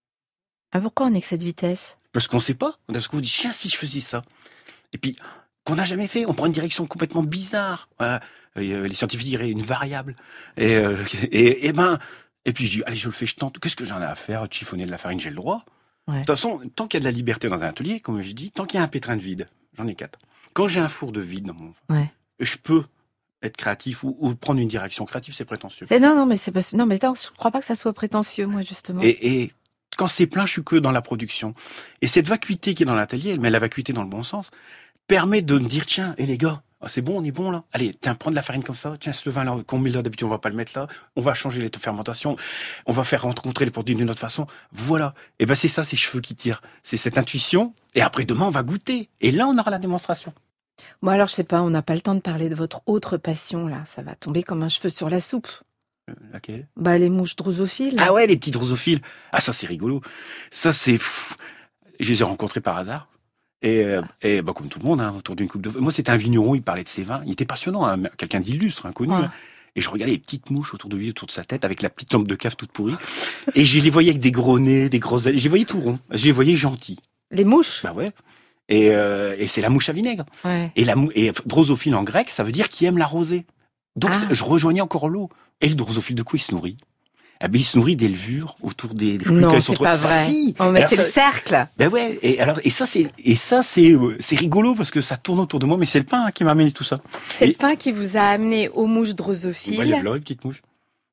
Ah pourquoi en excès de vitesse?
Parce qu'on sait pas. Parce qu'on dit tiens si je faisais ça. Et puis qu'on n'a jamais fait, on prend une direction complètement bizarre. Euh, les scientifiques diraient une variable. Et, euh, et, et ben et puis je dis allez je le fais, je tente. Qu'est-ce que j'en ai à faire? Chiffonner de la farine, j'ai le droit.
Ouais.
De toute façon, tant qu'il y a de la liberté dans un atelier, comme je dis, tant qu'il y a un pétrin de vide. J'en ai quatre. Quand j'ai un four de vide dans mon...
Ouais.
Je peux être créatif ou, ou prendre une direction créative, c'est prétentieux.
C'est, non, non, mais c'est pas, non, mais non, je crois pas que ça soit prétentieux, moi, justement.
Et, et quand c'est plein, je suis que dans la production. Et cette vacuité qui est dans l'atelier, mais la vacuité dans le bon sens, permet de me dire, tiens, et les gars, oh, c'est bon, on est bon là. Allez, tiens, prends de la farine comme ça. Tiens, ce vin là qu'on met là d'habitude, on va pas le mettre là. On va changer les fermentations. On va faire rencontrer les produits d'une autre façon. Voilà. Et ben c'est ça, ces cheveux qui tirent. C'est cette intuition. Et après demain, on va goûter. Et là, on aura la démonstration.
Bon alors, je sais pas, on n'a pas le temps de parler de votre autre passion là. Ça va tomber comme un cheveu sur la soupe.
Euh, laquelle?
Bah les mouches drosophiles.
Ah ouais, les petits drosophiles. Ah ça c'est rigolo. Ça c'est fou. Je les ai rencontrés par hasard. Et, euh, et bah, comme tout le monde, hein, autour d'une coupe de... Moi, c'était un vigneron, il parlait de ses vins. Il était passionnant, hein, quelqu'un d'illustre, inconnu.
Ouais.
Hein. Et je regardais les petites mouches autour de lui, autour de sa tête, avec la petite lampe de cave toute pourrie. Et je les voyais avec des gros nez, des grosses ailes. Je les voyais tout ronds. Je les voyais gentils.
Les mouches?
Bah ouais. Et, euh, et c'est la mouche à vinaigre.
Ouais.
Et, la mou... et drosophile en grec, ça veut dire qui aime la rosée. Donc
Ah.
je rejoignais encore l'eau. Et le drosophile, de quoi il se nourrit? Ah ben, il se nourrit des levures autour des, des fruits
Non,
qu'ils
c'est
sont
pas
trop-
vrai.
Ça, si.
Oh, mais
Alors,
c'est
ça-
le cercle.
Ben ouais. Et alors, et ça, c'est, et ça, c'est, euh, c'est rigolo parce que ça tourne autour de moi, mais c'est le pain hein, qui m'a amené tout ça.
C'est
Et-
le pain qui vous a amené aux mouches
Bah, il y a
drosophiles.
là, une petite mouche.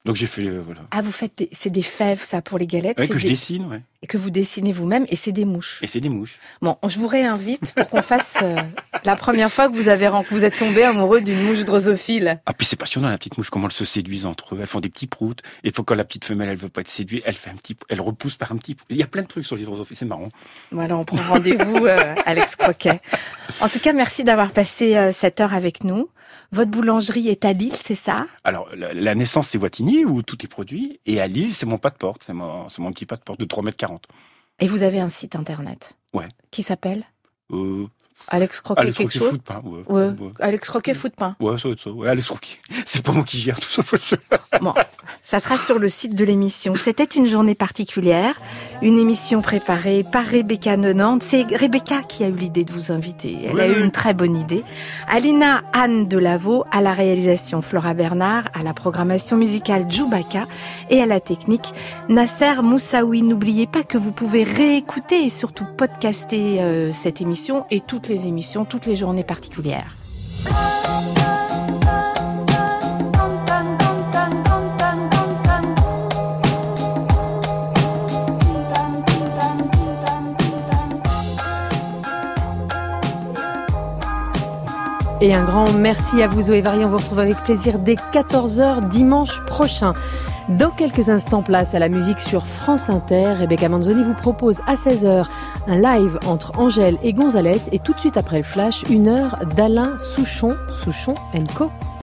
Donc j'ai fait, euh, voilà.
Ah, vous faites des, c'est des fèves, ça, pour les galettes.
Ouais,
c'est
que je
des,
dessine, ouais.
Et que vous dessinez vous-même, et c'est des mouches.
Et c'est des mouches.
Bon, je vous réinvite pour qu'on fasse euh, la première fois que vous avez que vous êtes tombé amoureux d'une mouche drosophile.
Ah, puis c'est passionnant, la petite mouche, comment elles se séduisent entre eux. Elles font des petits proutes. Et faut quand la petite femelle, elle veut pas être séduite, elle fait un petit, elle repousse par un petit. Il y a plein de trucs sur les drosophiles, c'est marrant.
Voilà, on prend rendez-vous, euh, Alex Croquet. En tout cas, merci d'avoir passé euh, cette heure avec nous. Votre boulangerie est à Lille, c'est ça?
Alors, la, la naissance, c'est Wattignies, où tout est produit. Et à Lille, c'est mon pas de porte. C'est mon, c'est mon petit pas de porte de trois mètres quarante.
Et vous avez un site internet?
Ouais.
Qui s'appelle?
Euh...
Alex Croquet,
Alex
quelque
Croquet
chose?
Foot Pain, ouais.
Ouais.
ouais.
Alex Croquet Foot Pain.
Ouais, ça va être ça. Ouais, Alex Croquet. C'est pas moi qui gère tout ça.
Bon, ça sera sur le site de l'émission. C'était une journée particulière, une émission préparée par Rebecca Nenande. C'est Rebecca qui a eu l'idée de vous inviter. Elle
oui,
a eu
oui.
une très bonne idée. Alina Anne Delavaux, à la réalisation Flora Bernard, à la programmation musicale Djoubaka et à la technique Nasser Moussaoui. N'oubliez pas que vous pouvez réécouter et surtout podcaster euh, cette émission et toutes les émissions, toutes les journées particulières.
Et un grand merci à vous Zoé Varier, on vous retrouve avec plaisir dès quatorze heures dimanche prochain. Dans quelques instants, place à la musique sur France Inter. Rebecca Manzoni vous propose à seize heures un live entre Angèle et Gonzalez et tout de suite après le flash, une heure d'Alain Souchon, Souchon and Co.